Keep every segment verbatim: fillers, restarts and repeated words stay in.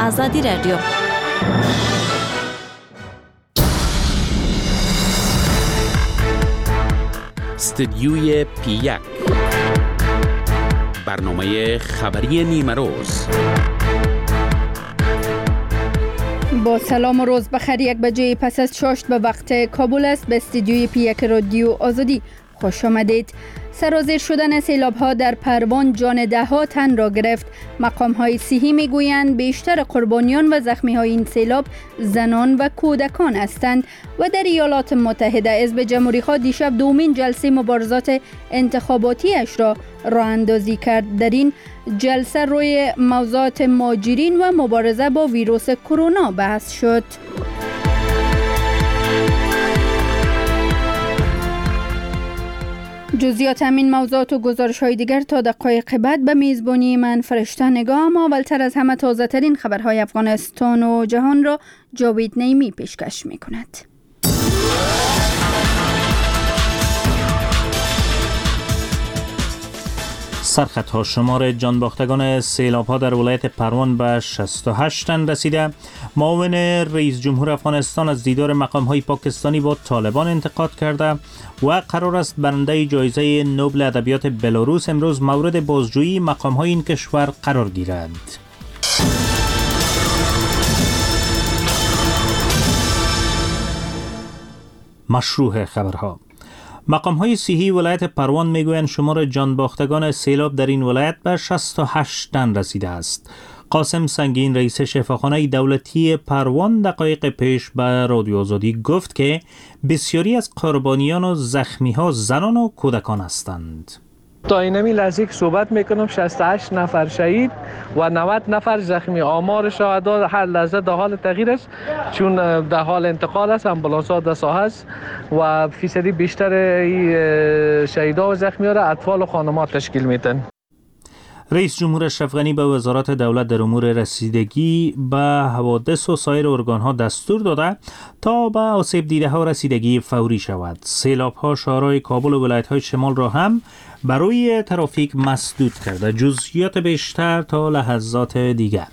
آزادی رادیو. استدیوی پی یک، برنامه خبری نیمه روز. با سلام و روز بخیر. یک بجه پس از شاشت به وقت کابل است. به استدیوی پی یک رادیو آزادی خوش آمدید. سرازیر شدن سیلاب ها در پروان جان ده ها تن را گرفت. مقام های صحی می گویند بیشتر قربانیان و زخمی های این سیلاب زنان و کودکان هستند. و در ایالات متحده حزب جمهوری خواه دیشب دومین جلسه مبارزات انتخاباتی اش را راه اندازی کرد. در این جلسه روی موضوعات مهاجرین و مبارزه با ویروس کرونا بحث شد. جزئیات همین موضوعات و گزارش های دیگر تا دقایق بعد به میزبانی من فرشته نگاه. اما اولتر از همه تازه ترین خبرهای افغانستان و جهان را جاوید نیمی پیشکش می کند. سرخطها شمار جانباختگان سیلاب‌ها در ولایت پروان به شصت و هشت تن رسیده. معاون رئیس جمهور افغانستان از دیدار مقام‌های پاکستانی با طالبان انتقاد کرده و قرار است برنده جایزه نوبل ادبیات بلاروس امروز مورد بازجویی مقام‌های این کشور قرار گیرد. مشروع خبرها. مقام‌های صحی ولایت پروان میگویند شمار جانباختگان سیلاب در این ولایت به شصت و هشت تن رسیده است. قاسم سنگین رئیس شفاخانه دولتی پروان دقایق پیش به رادیو آزادی گفت که بسیاری از قربانیان و زخمی‌ها زنان و کودکان هستند. تا اینمی لحظه که صحبت میکنم شصت و هشت نفر شهید و نود نفر زخمی. آمار شهدا هر لحظه در حال تغییر است، چون در حال انتقال است. امبولانس ها در ساحه است و فیصدی بیشتر شهیدا و زخمی ها را اطفال و خانم‌ها تشکیل میدن. رئیس جمهور اشرف غنی به وزارت دولت در امور رسیدگی به حوادث و سایر ارگان‌ها دستور داده تا به آسیب دیده ها رسیدگی فوری شود. سیلاب‌ها شهرهای کابل و ولایت‌های شمال را هم برای ترافیک مسدود کرده. جزئیات بیشتر تا لحظات دیگر.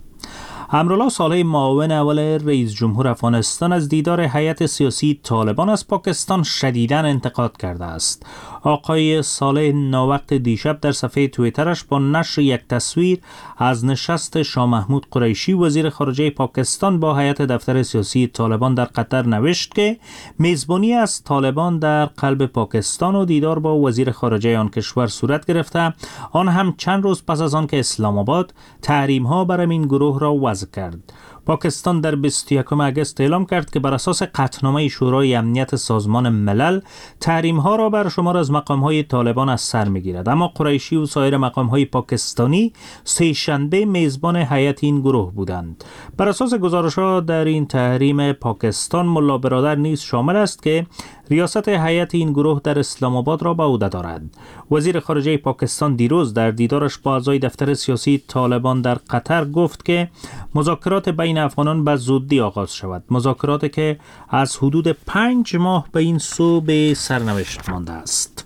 امرالله صالح معاون اول رئیس جمهور افغانستان از دیدار هیئت سیاسی طالبان از پاکستان شدیداً انتقاد کرده است. آقای صالح ناوقت دیشب در صفحه توییترش با نشر یک تصویر از نشست شاه محمود قریشی وزیر خارجه پاکستان با هیئت دفتر سیاسی طالبان در قطر نوشت که میزبانی از طالبان در قلب پاکستان و دیدار با وزیر خارجه آن کشور صورت گرفته، آن هم چند روز پس از آن که اسلام آباد تحریم ها بر این گروه را وضع کرد. پاکستان در بیست و یکم آگوست اعلام کرد که بر اساس قطعنامه شورای امنیت سازمان ملل تحریم ها را بر شمار از مقام های طالبان از سر میگیرد، اما قریشی و سایر مقام های پاکستانی سه شنبه میزبان هیئت این گروه بودند. بر اساس گزارش ها در این تحریم پاکستان ملا برادر نیز شامل است که ریاست هیئت این گروه در اسلام آباد را به عهده دارد. وزیر خارجه پاکستان دیروز در دیدارش با اعضای دفتر سیاسی طالبان در قطر گفت که مذاکرات بین افغانان به زودی آغاز شود. مذاکراتی که از حدود پنج ماه به این سو به سرنوشت مانده است.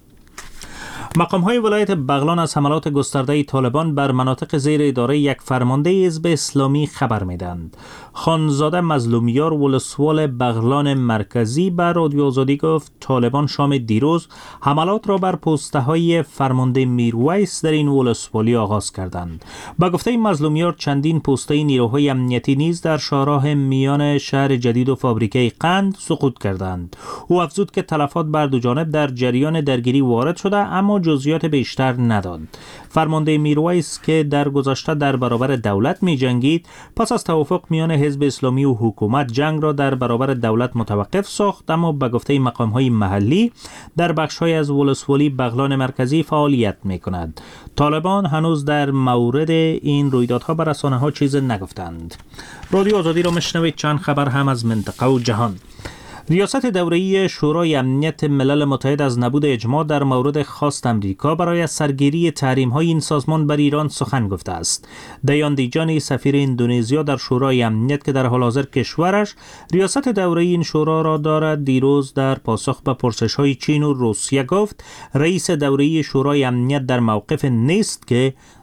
مقام‌های ولایت بغلان از حملات گسترده طالبان بر مناطق زیر اداره یک فرمانده حزب اسلامی خبر میدهند. خانزاده مظلومیار ولسوال بغلان مرکزی بر رادیو آزادی گفت طالبان شام دیروز حملات را بر پسته‌های فرمانده میرویس در این ولسوالی آغاز کردند. با گفته مظلومیار چندین پسته نیروهای امنیتی نیز در شاهراه میان شهر جدید و فابریکه قند سقوط کردند. او افزود که تلفات بر دو جانب در جریان درگیری وارد شده اما جزئیات بیشتر نداد. فرمانده میرویس که در گذشته در برابر دولت می جنگید، پس از توافق میان حزب اسلامی و حکومت جنگ را در برابر دولت متوقف ساخت، اما به گفته مقام‌های محلی در بخش‌های از ولسوالی بغلان مرکزی فعالیت می‌کند. طالبان هنوز در مورد این رویدادها به رسانه‌ها چیز نگفتند. رادیو آزادی را میشنوید. چند خبر هم از منطقه و جهان. ریاست دوره‌ای شورای امنیت ملل متحد از نبود اجماع در مورد خواست امریکا برای سرگیری تحریم‌های این سازمان بر ایران سخن گفته است. دیان دیجانی سفیر اندونزیا در شورای امنیت که در حال حاضر کشورش ریاست دوره‌ای این شورا را دارد، دیروز در پاسخ به پرسش‌های چین و روسیه گفت رئیس دوره‌ای شورای امنیت در موقف نیست که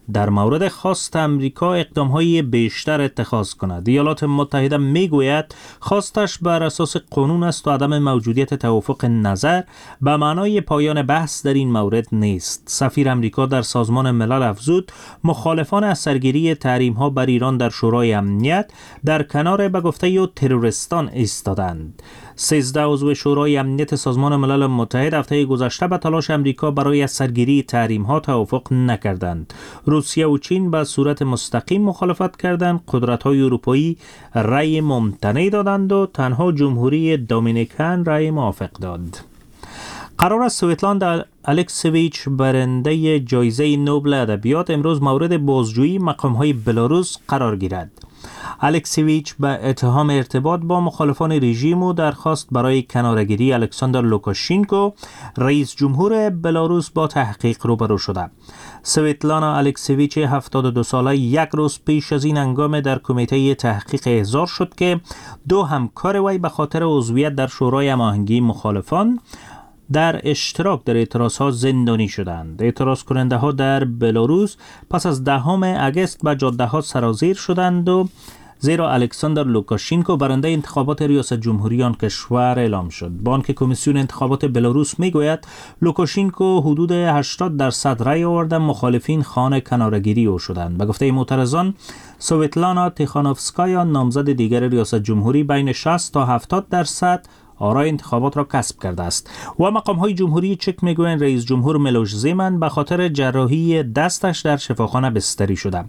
در مورد خواست امریکا اقدام‌های بیشتر اتخاذ کند. ایالات متحده میگوید خواستش بر اساس قانون است و عدم موجودیت توافق نظر به معنای پایان بحث در این مورد نیست. سفیر امریکا در سازمان ملل افزود مخالفان از سرگیری تحریم‌ها بر ایران در شورای امنیت در کنار به گفته او تروریستان ایستادند. سیزده عضو شورای امنیت سازمان ملل متحد هفته گذشته به تلاش امریکا برای سرگیری تحریم‌ها توافق نکردند. روسیه و چین به صورت مستقیم مخالفت کردند. قدرت‌های اروپایی رأی ممتنع دادند و تنها جمهوری دومینیکن رأی موافق داد. قرار است سویتلان الکسیویچ برنده جایزه نوبل ادبیات امروز مورد بازجویی مقام‌های بلاروس قرار گیرد. الکسیویچ به اتهام ارتباط با مخالفان رژیم و درخواست برای کناره‌گیری الکساندر لوکاشینکو رئیس جمهور بلاروس با تحقیق روبرو شده. سویتلانا الکسیویچ هفتاد و دو ساله یک روز پیش از این هنگام در کمیته تحقیق احضار شد که دو همکار وی به خاطر عضویت در شورای هماهنگی مخالفان در اشتراک در اعتراضها زندانی شدند. اعتراض کننده ها در بلاروس پس از دهم اگست به جاده ها سرازیر شدند و زیرا الکساندر لوکاشینکو برنده انتخابات ریاست جمهوری آن کشور اعلام شد. بانک کمیسیون انتخابات بلاروس میگوید لوکاشینکو حدود هشتاد درصد رای آورده، مخالفین خانه کناره‌گیری او شدند. به گفته معترضان سویتلانا تیخانوفسکایا نامزد دیگر ریاست جمهوری بین شصت تا هفتاد درصد آرای انتخابات را کسب کرده است. و مقام های جمهوری چک میگویند رئیس جمهور میلوش زیمن به خاطر جراحی دستش در شفاخانه بستری شده.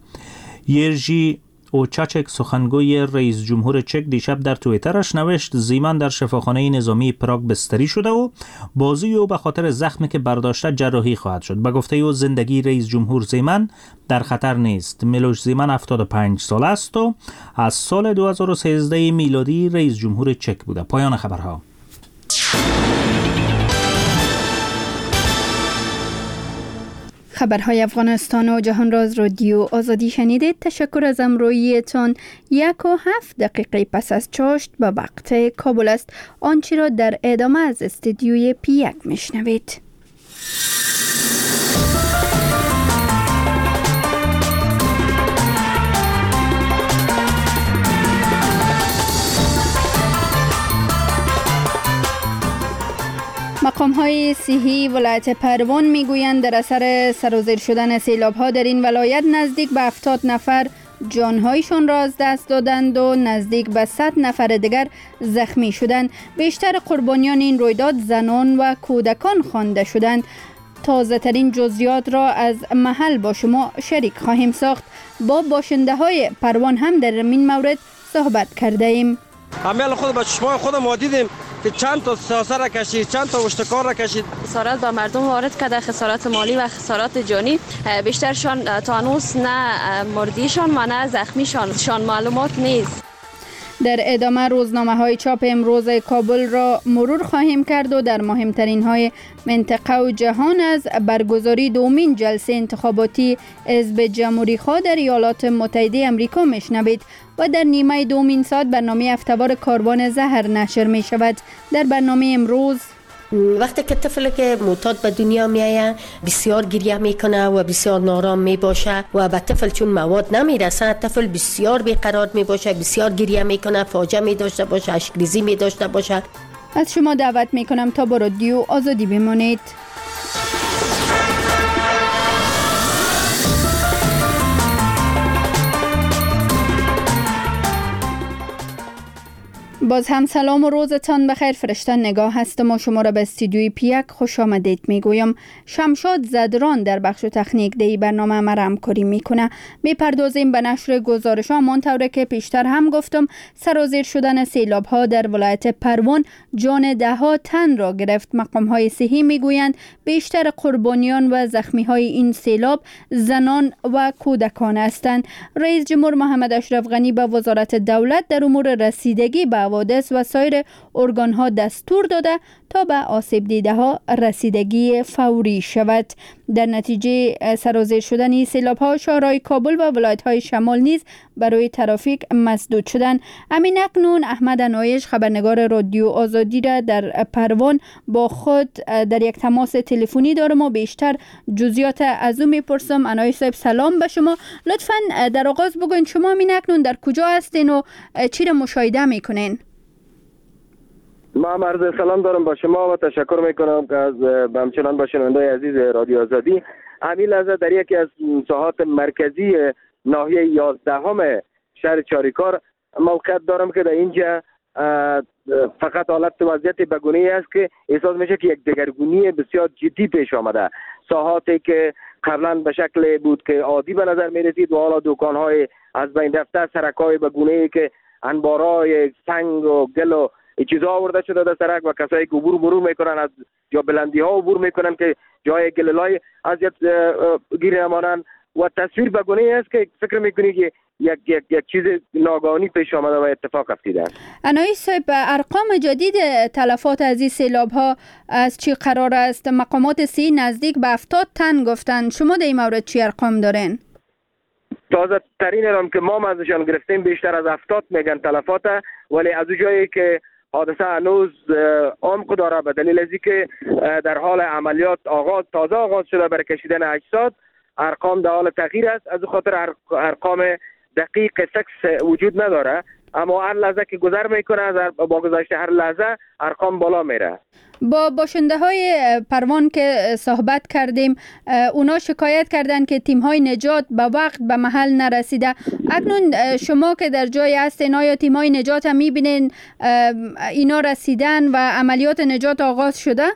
یرژی اوچاچک سخنگوی رئیس جمهور چک دیشب در توییترش نوشت زیمن در شفاخانه نظامی پراگ بستری شده و بازوی او به خاطر زخمی که برداشته جراحی خواهد شد. به گفته او زندگی رئیس جمهور زیمن در خطر نیست. میلوش زیمن هفتاد و پنج ساله است و از سال دو هزار و سیزده میلادی رئیس جمهور چک بوده. پایان خبرها. خبرهای افغانستان و جهان راز رادیو آزادی شنیدید. تشکر از همراهیتان. یک و هفت دقیقه پس از چاشت به وقت کابل است. آنچه را در ادامه از استدیوی پی یک میشنوید. مقام‌های صحی ولایت پروان میگویند در اثر سرازیر شدن سیلاب‌ها در این ولایت نزدیک به هفتاد نفر جانهایشان را از دست دادند و نزدیک به صد نفر دیگر زخمی شدند. بیشتر قربانیان این رویداد زنان و کودکان خوانده شدند. تازه ترین جزئیات را از محل با شما شریک خواهیم ساخت. با باشنده های پروان هم در این مورد صحبت کرده ایم. عمل خود با چشمای خود ما دیدیم که چند تا ساسه را کشید، چند تا اشتکار را کشید. خسارت به مردم وارد کرده، خسارت مالی و خسارت جانی. بیشترشان تا هنوز نه مردیشان و نه زخمیشان شان معلومات نیست. در ادامه روزنامه های چاپ امروز کابل را مرور خواهیم کرد و در مهمترین های منطقه و جهان از برگزاری دومین جلسه انتخاباتی حزب جمهوری خواه در ایالات متحده آمریکا میشنوید و در نیمه دومین ساعت برنامه هفته‌وار کاروان زهر نشر می شود. در برنامه امروز وقتی که طفل که معتاد به دنیا میآید بسیار گریه میکنه و بسیار نارام میباشه و به طفل چون مواد نمیرسه طفل بسیار بیقرار میباشه، بسیار گریه میکنه، فاجعه میداشته باشه، اشک‌ریزی میداشته باشه. از شما دعوت میکنم تا با رادیو آزادی بمانید. باز هم سلام و روزتان بخیر. فرشته نگاه هستم و شما را به استودیوی پی یک خوش آمدید میگویم. شمشاد زدران در بخش تکنیک دی برنامه ما را همکاری میکنه. میپردازیم به نشر گزارش ها. همانطور که پیشتر هم گفتم سرازیر شدن سیلاب ها در ولایت پروان جان ده ها تن را گرفت. مقام های صحی میگویند بیشتر قربانیان و زخمی های این سیلاب زنان و کودکان هستند. رئیس جمهور محمد اشرف غنی به وزارت دولت در امور رسیدگی به حوادث و سایر ارگان ها دستور داده تا به آسیب دیده ها رسیدگی فوری شود. در نتیجه سرازیر شدن سیلاب ها شهرهای کابل و ولایت های شمال نیز برای ترافیک مسدود شدند. همین اکنون احمد انایش خبرنگار رادیو آزادی را در پروان با خود در یک تماس تلفنی دارم و بیشتر جزئیات از او میپرسم. انایش صاحب سلام به شما. لطفاً در آغاز بگوین شما همین اکنون در کجا هستین و چی را مشاهده میکنین؟ ما عرض سلام دارم با شما و تشکر میکنم که از همچنان با شنوندای عزیز رادیو آزادی. همین لحظه در یکی از ساحات مرکزی ناحیه یازدهم شهر چاریکار موقعیت دارم که در اینجا فقط حالت وضعیت بگونه‌ای است که احساس میشه که یک دگرگونی بسیار جدی پیش آمده. ساحاتی که قبلا به شکل بود که عادی به نظر میرسید و حالا دکان‌های از بین رفته، سرک‌های بگونه‌ای که انبارای سنگ و گل و چیزا آورده شده در سرک و کسایی که عبور مرور میکنن از یا بلندی ها عبور میکنن که جای گللای اذیت گیر نمانند و تصویر بگونه است که فکر میکنی که یک یک یک چیز ناگهانی پیش آمده و اتفاق افتیده. انایش صاحب، ارقام جدید تلفات از این سیلاب ها از چی قرار است؟ مقامات سی نزدیک به هفتاد تن گفتن. شما در این مورد چی ارقام دارین؟ تازه ترین هم که ما ازشان گرفتیم بیشتر از هفتاد میگن تلفات، ولی از اون جایی که حادثه هنوز عمق داره به دلیل از اینکه در حال عملیات آغاز تازه آغاز شده برای کشیدن اجساد، ارقام در حال تغییر است. از خاطر ارقام دقیق سکس وجود نداره، اما هر لحظه که گذر میکنه با گذشت هر لحظه ارقام بالا میره. با باشنده های پروان که صحبت کردیم، اونا شکایت کردن که تیم های نجات به وقت به محل نرسیده. اکنون شما که در جای هستین، آیا تیم های نجات هم میبینین اینا رسیدن و عملیات نجات آغاز شده؟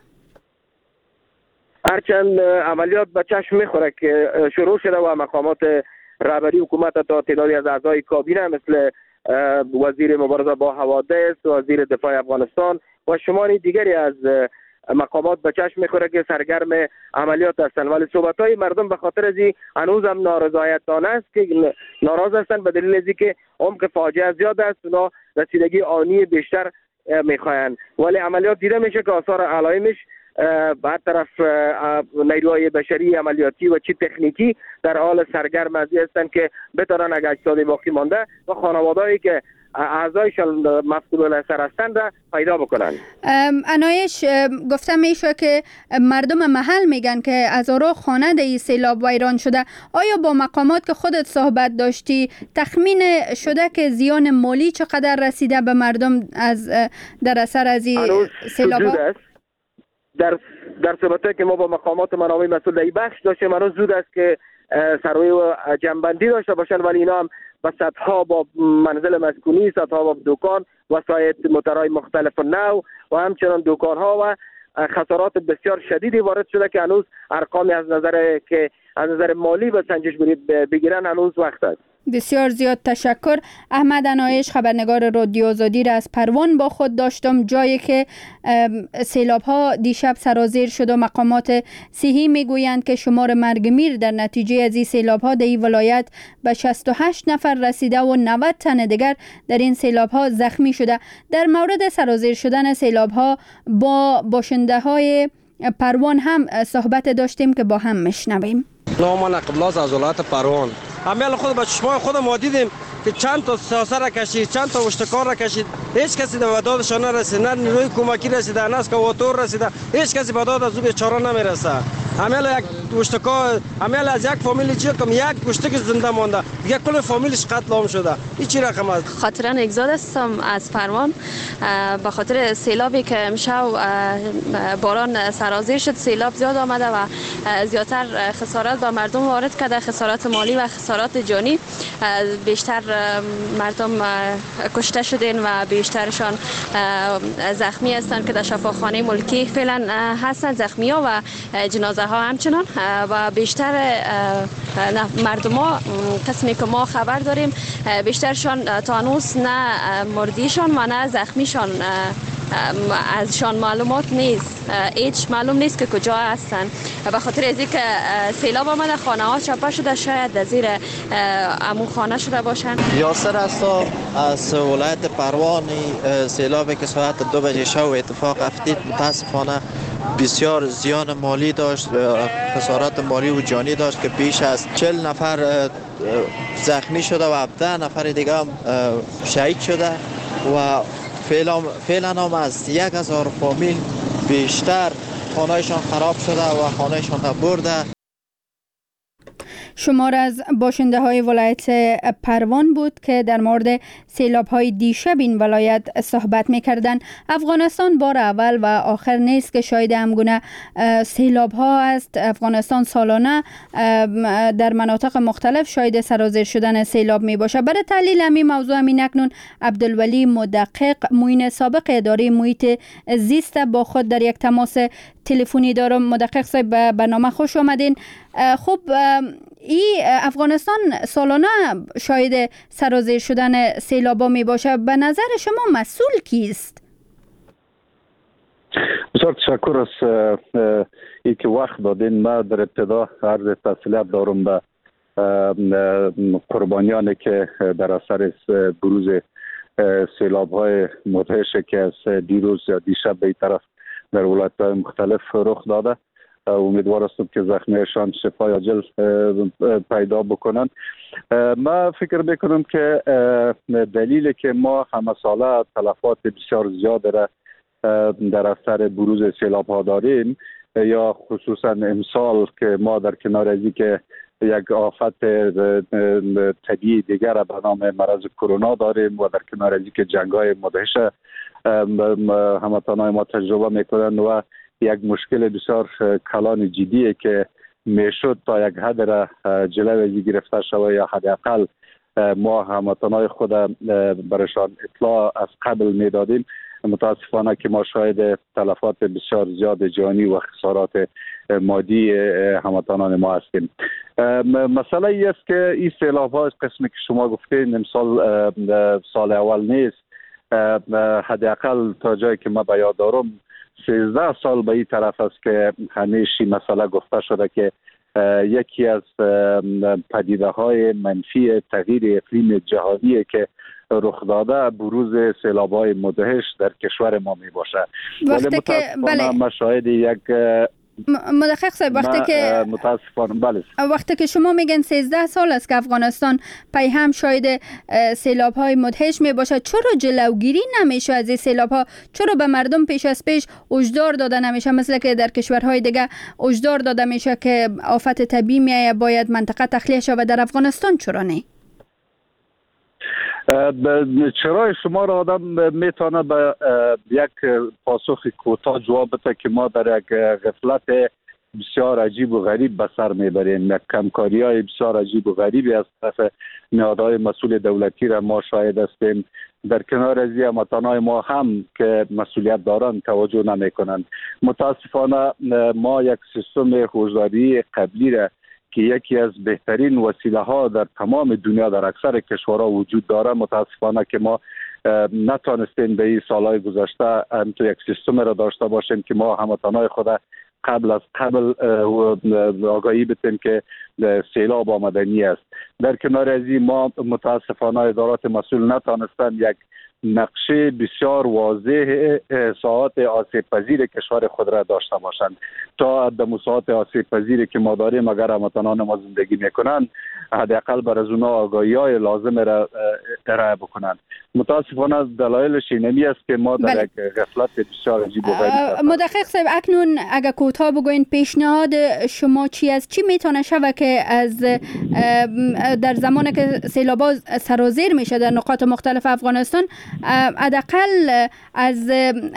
هرچند عملیات به چشم میخوره که شروع شده و مقامات رهبری حکومت تا تعدادی از اعضای کابینه مثل وزیر مبارزه با حوادث، وزیر دفاع افغانستان و شماری دیگری از مقامات به چشم میخوره که سرگرم عملیات هستند، ولی صحبت‌های مردم به خاطر از این هنوز هم نارضایتانه است که ناراض هستند به دلیل از اینکه عمق فاجعه زیاد است. اونا رسیدگی آنی بیشتر میخواهند، ولی عملیات دیده میشه که آثار علائمش بعد طرف نیروهای بشری عملیاتی و چی تکنیکی در حال سرگرم از هستند که بتونن اگه اجساد باقی مانده و خانوادهایی که اعضایشان مفقود الاثر هستند پیدا بکنن. انایش، گفتم میشه که مردم محل میگن که هزارها خانه در این سیلاب ویران شده. آیا با مقامات که خودت صحبت داشتی تخمین شده که زیان مالی چقدر رسیده به مردم از در اثر از این سیلاب ها؟ در در صحبتی که ما با مقامات منابع مسئول در این بخش داشتیم، هنوز زود است که سروی و جنبندی داشته باشن، ولی اینا هم با صدها با منزل مسکونی، صدها با دکان، وسایل موتورهای مختلف نو و همچنان دکان‌ها و خسارات بسیار شدیدی وارد شده که هنوز ارقامی از نظر که از نظر مالی به سنجش بگیرن هنوز وقت است. بسیار زیاد تشکر. احمد انایش خبرنگار رادیو آزادی را از پروان با خود داشتم، جایی که سیلاب ها دیشب سرازیر شد و مقامات صحی میگویند که شمار مرگ میر در نتیجه از این سیلاب ها در این ولایت به شصت و هشت نفر رسیده و نود تن دیگر در این سیلاب ها زخمی شده. در مورد سرازیر شدن سیلاب ها با باشنده های پروان هم صحبت داشتیم که با هم مشنویم. نام من قبلاس از ولایت پروان. همه خود با چشمای خودم ما دیدیم که چند تا ساسه را کشید، چند تا اشتکار را کشید، هیچ کسی به دادشان نرسید، نه نیروی کمکی رسیده، نه اسکواتور رسیده، هیچ کسی به داد از او بیچاره نمیرسه. همه یک اشتکار، همه از یک فامیل چی کم یک اشتک زنده مانده، دیگه کل فامیلش قتل عام شده. این چی رقم است؟ خاطران اگزاد هستم از پروان. به خاطر سیلابی که امشب باران سرازیر شد، سیلاب زیاد آمده و زیادتر خسارات به مردم وارد کرده، خسارات مالی و خسارات جانی. بیشتر مردم کشته شدن و بیشترشان زخمی هستند که در شفاخانه ملکی فعلا هستند، زخمی ها و جنازه ها همچنان. و بیشتر مردم ها قسمی که ما خبر داریم بیشترشان تا هنوز نه مردیشان و نه زخمیشان ازشان معلومات نیست، هیچ معلوم نیست که کجا هستن. به خاطر از اینکه سیلاب آمده، خانه ها چپه شده، شاید در زیر امون خانه شده باشن. یاسر هستم از ولایت پروان. سیلابی که ساعت دو بجه شب اتفاق افتید متاسفانه بسیار زیان مالی داشت، خسارت مالی و جانی داشت که بیش از چهل نفر زخمی شده و هفده نفر دیگه هم شهید شده و فعلا فعلا هم از یک هزار فامیل بیشتر خانهشان خراب شده و خانهشان برده. شمار از باشنده های ولایت پروان بود که در مورد سیلاب های دیشب این ولایت صحبت می کردن. افغانستان بار اول و آخر نیست که شاید همگونه سیلاب ها است. افغانستان سالانه در مناطق مختلف شاید سرازیر شدن سیلاب می باشه. برای تحلیل همین موضوع همین اکنون عبدالولی مدقق معین سابق اداره محیط زیست با خود در یک تماس تلفنی دارم. مدقق صاحب به برنامه خوش آمدین. خب ای افغانستان سالانه شاید سرازیر شدن سیلابا می باشه. به نظر شما مسئول کیست؟ بسیار تشکر از ای که وقت دادین. ما در ابتدا عرض تسلیت دارم به قربانیانی که در اثر بروز سیلاب های مدهش که از دیروز یا دیشب به این طرف در ولایت‌های مختلف رخ داده. امیدوار هستم که زخمیشان شفای عاجل پیدا بکنن. ما فکر میکنم که دلیل که ما همه ساله تلفات بسیار زیاد را در اثر بروز سیلاب ها داریم یا خصوصا امسال که ما در کنار ازی که یک آفت طبیعی دیگر به نام مرض کرونا داریم و در کنار ازی که جنگ های مدهش هموطنان ما تجربه میکنن و یک مشکل بسیار کلان جدیه که میشد تا یک حد را جلوی ازی گرفته شود یا حداقل ما هموطنان خود برشان اطلاع از قبل میدادیم. متاسفانه که ما شاهد تلفات بسیار زیاد جانی و خسارات مادی هموطنان ما هستیم. مسئله ای است که این سیلاب ها از قسمی که شما گفتین امسال سال اول نیست. حداقل تا جایی که ما به یاد دارم سیزده سال به این طرف است که همیشه مسئله گفته شده که یکی از پدیده های منفی تغییر اقلیم جهانی که رخ داده بروز سیلاب های مدهش در کشور ما می باشه. وقتی که بله ما شاهد یک مدقق صاحب وقتی که متاسفانه بله وقتی که شما میگن سیزده سال است که افغانستان پی هم شاید سیلاب های مدهش می باشه، چرا جلوگیری نمیشه از این سیلاب ها؟ چرا به مردم پیش از پیش هشدار داده نمیشه مثل که در کشورهای دیگه هشدار داده میشه که آفت طبیعی میایه باید منطقه تخلیه شود، در افغانستان چرا نه؟ چرا شما را آدم میتونه به یک پاسخ کوتاه جواب بده که ما در یک غفلت بسیار عجیب و غریب به سر میبریم. یک کمکاری های بسیار عجیب و غریبی از طرف نهادهای مسئول دولتی را ما شاهد هستیم. در کنار از هموطنان ما هم که مسئولیت دارند توجه نمی کنند. متاسفانه ما یک سیستم هشداری قبلی را که یکی از بهترین وسیله ها در تمام دنیا در اکثر کشورها وجود داره، متاسفانه که ما نتونستیم به این سالهای گذشته تو یک سیستم را داشته باشیم که ما هموطنان خود قبل از قبل آگاهی بتیم که سیلاب آمدنی است. در کنار از این ما متاسفانه ادارات مسئول نتونستن یک نقشه بسیار واضح ساعات آسیب پذیر کشور خود را داشته باشند تا در ساعات آسیب پذیری که ما داریم اگر هموطنان ما زندگی میکنند حداقل بر از اونها آگاهی های لازم را ارائه بکنند. متاسفانه دلایلش اینمی است که ما در یک غفلت بسیار عجیب و غریب هستیم. مدقق صاحب اکنون اگر کوتاه بگوین پیشنهاد شما چی است؟ چی میتونه شود که از در زمانی که سیلاب‌ها سرازیر میشه در نقاط مختلف افغانستان حداقل از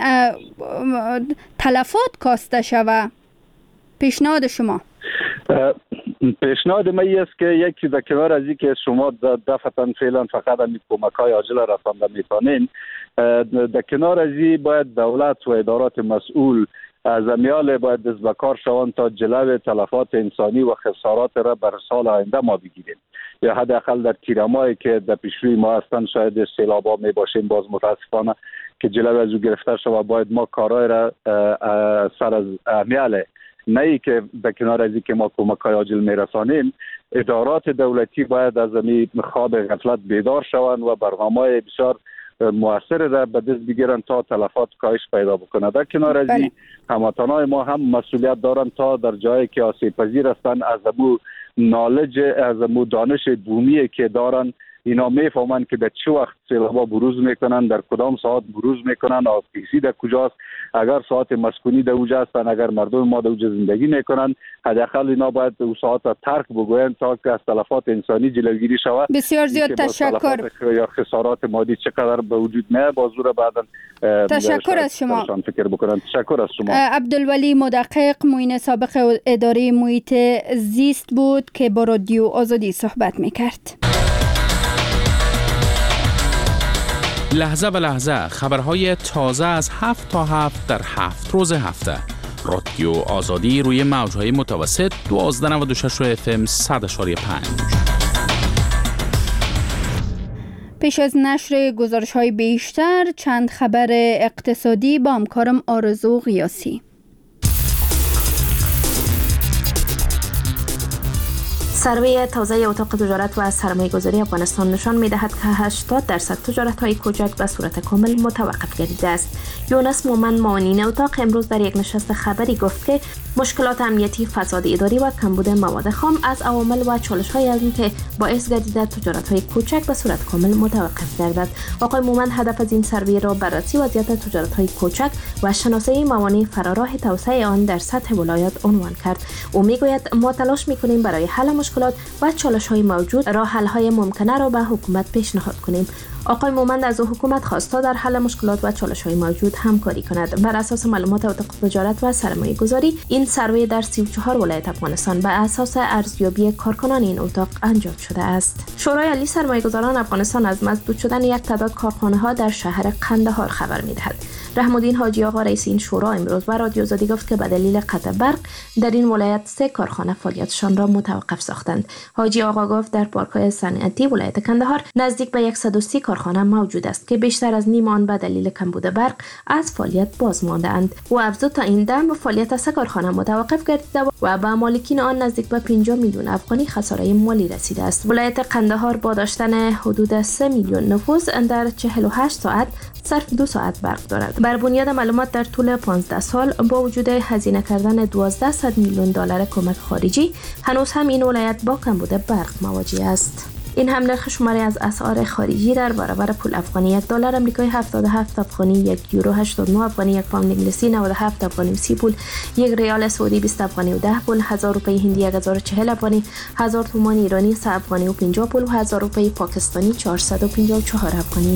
تلفات کاسته شود؟ پیشنهاد شما پیشنهاد من است که یکی در کنار از این که شما دفعتا فعلا فقط همین کمک‌های عاجل رسانده میتونین، در کنار از این باید دولت و ادارات مسئول از امیال باید دست به کار شوند تا جلو تلفات انسانی و خسارات را بر سال آینده ما بگیریم. یا حداقل در تیرمایی که در پیشروی ما هستند شاید سیلابا می باشیم، باز متاسفانه که جلو از او گرفته شود باید ما کارهای را سر از امیال نه ای که به کنار از این که ما کمک‌های عاجل میرسانیم، ادارات دولتی باید از این خواب غفلت بیدار شوند و برنامه‌های بسیار موثر را به دست بگیرن تا تلفات کاهش پیدا بکنه. در کنار از این هموطنان ما هم مسئولیت دارن تا در جایی که آسیب پذیر هستند از امو نالج، از امو دانش بومی که دارن، اینا میفهمن که در چه وقت سیلابا بروز میکنن، در کدام ساعت بروز میکنن، آبکیسی در کجاست، اگر ساعت مسکونی در اوجه هستن، اگر مردم ما در اوجه زندگی میکنن، حداقل اینا باید اون ساعت ترک بگوین تا که از تلفات انسانی جلوگیری شود. بسیار زیاد تشکر. یا خسارات مادی چقدر به وجود میاد بازور بعدن تشکر از شما. فکر بکنن. تشکر از شما. عبدالولی مدقق، معین سابق اداره محیط زیست بود که با رادیو آزادی صحبت میکرد. لحظه به لحظه خبرهای تازه از هفت تا هفت در هفت روز هفته. رادیو آزادی روی موجهای متوسط دوازده نود و شش اف ام صد و پنج. پیش از نشر گزارش های بیشتر چند خبر اقتصادی با همکارم آرزو قیاسی. سروی تازه اتاق تجارت و سرمایه‌گذاری افغانستان نشان می‌دهد که هشتاد درصد تجارت‌های کوچک به صورت کامل متوقف گردیده است. یونس مومن معاون اتاق امروز در یک نشست خبری گفت که مشکلات امنیتی، فساد اداری و کمبود مواد خام از عوامل و چالش‌هایی هستند که باعث گردیده تجارت‌های کوچک به صورت کامل متوقف گردد. آقای مومن هدف از این سروی را بررسی وضعیت تجارت‌های کوچک و شناسایی موانع فراراه توسعه آن در سطح ولایت عنوان کرد. او می‌گوید ما تلاش می‌کنیم برای حل مشکلات و چالش‌های موجود راه حل‌های ممکنه را به حکومت پیشنهاد کنیم. آقای مومند از حکومت خواست تا در حل مشکلات و چالش‌های موجود همکاری کند. بر اساس معلومات اتاق تجارت و سرمایه‌گذاری این سروی در سی و چهار ولایت افغانستان بر اساس ارزیابی کارکنان این اتاق انجام شده است. شورای عالی سرمایه‌گذاران افغانستان از مسدود شدن یک تعداد کارخانه‌ها در شهر قندهار خبر می‌دهد. رحم الدین حاجی آقا رئیس این شورا امروز بر رادیو آزادی گفت که به دلیل قطع برق در این ولایت سه کارخانه فعالیتشان را متوقف ساختند. حاجی آقا گفت در پارک‌های صنعتی ولایت قندهار نزدیک به صد و سی کارخانه موجود است که بیشتر از نیم آن به دلیل کمبود برق از فعالیت باز مانده‌اند. و افزود تا این دم فعالیت سه کارخانه متوقف گردیده و به مالکین آن نزدیک به پنجاه میلیون افغانی خساره مالی رسیده است. ولایت قندهار با داشتن حدود سه میلیون نفوس در چهل و هشت ساعت صرف دو ساعت برق دارد. بر بنیاد معلومات در طول پانزده سال با وجود هزینه کردن دوازده میلیون دلار کمک خارجی هنوز هم این ولایت با کمبود برق مواجه است. این هم نرخ شماری از اسعار خارجی در برابر پول افغانی: یک دلار آمریکایی هفتاد و هفت افغانی، یک یورو هشتاد و نه افغانی، یک پوند انگلیسی نود و هفت افغانی و سی پول، یک ریال سعودی بیست افغانی و ده پول، هزار روپیه هندی یک هزار و چهل افغانی، هزار تومان ایرانی سه افغانی و پنجاه پول و هزار روپیه پاکستانی چهارصد و پنجاه و چهار افغانی.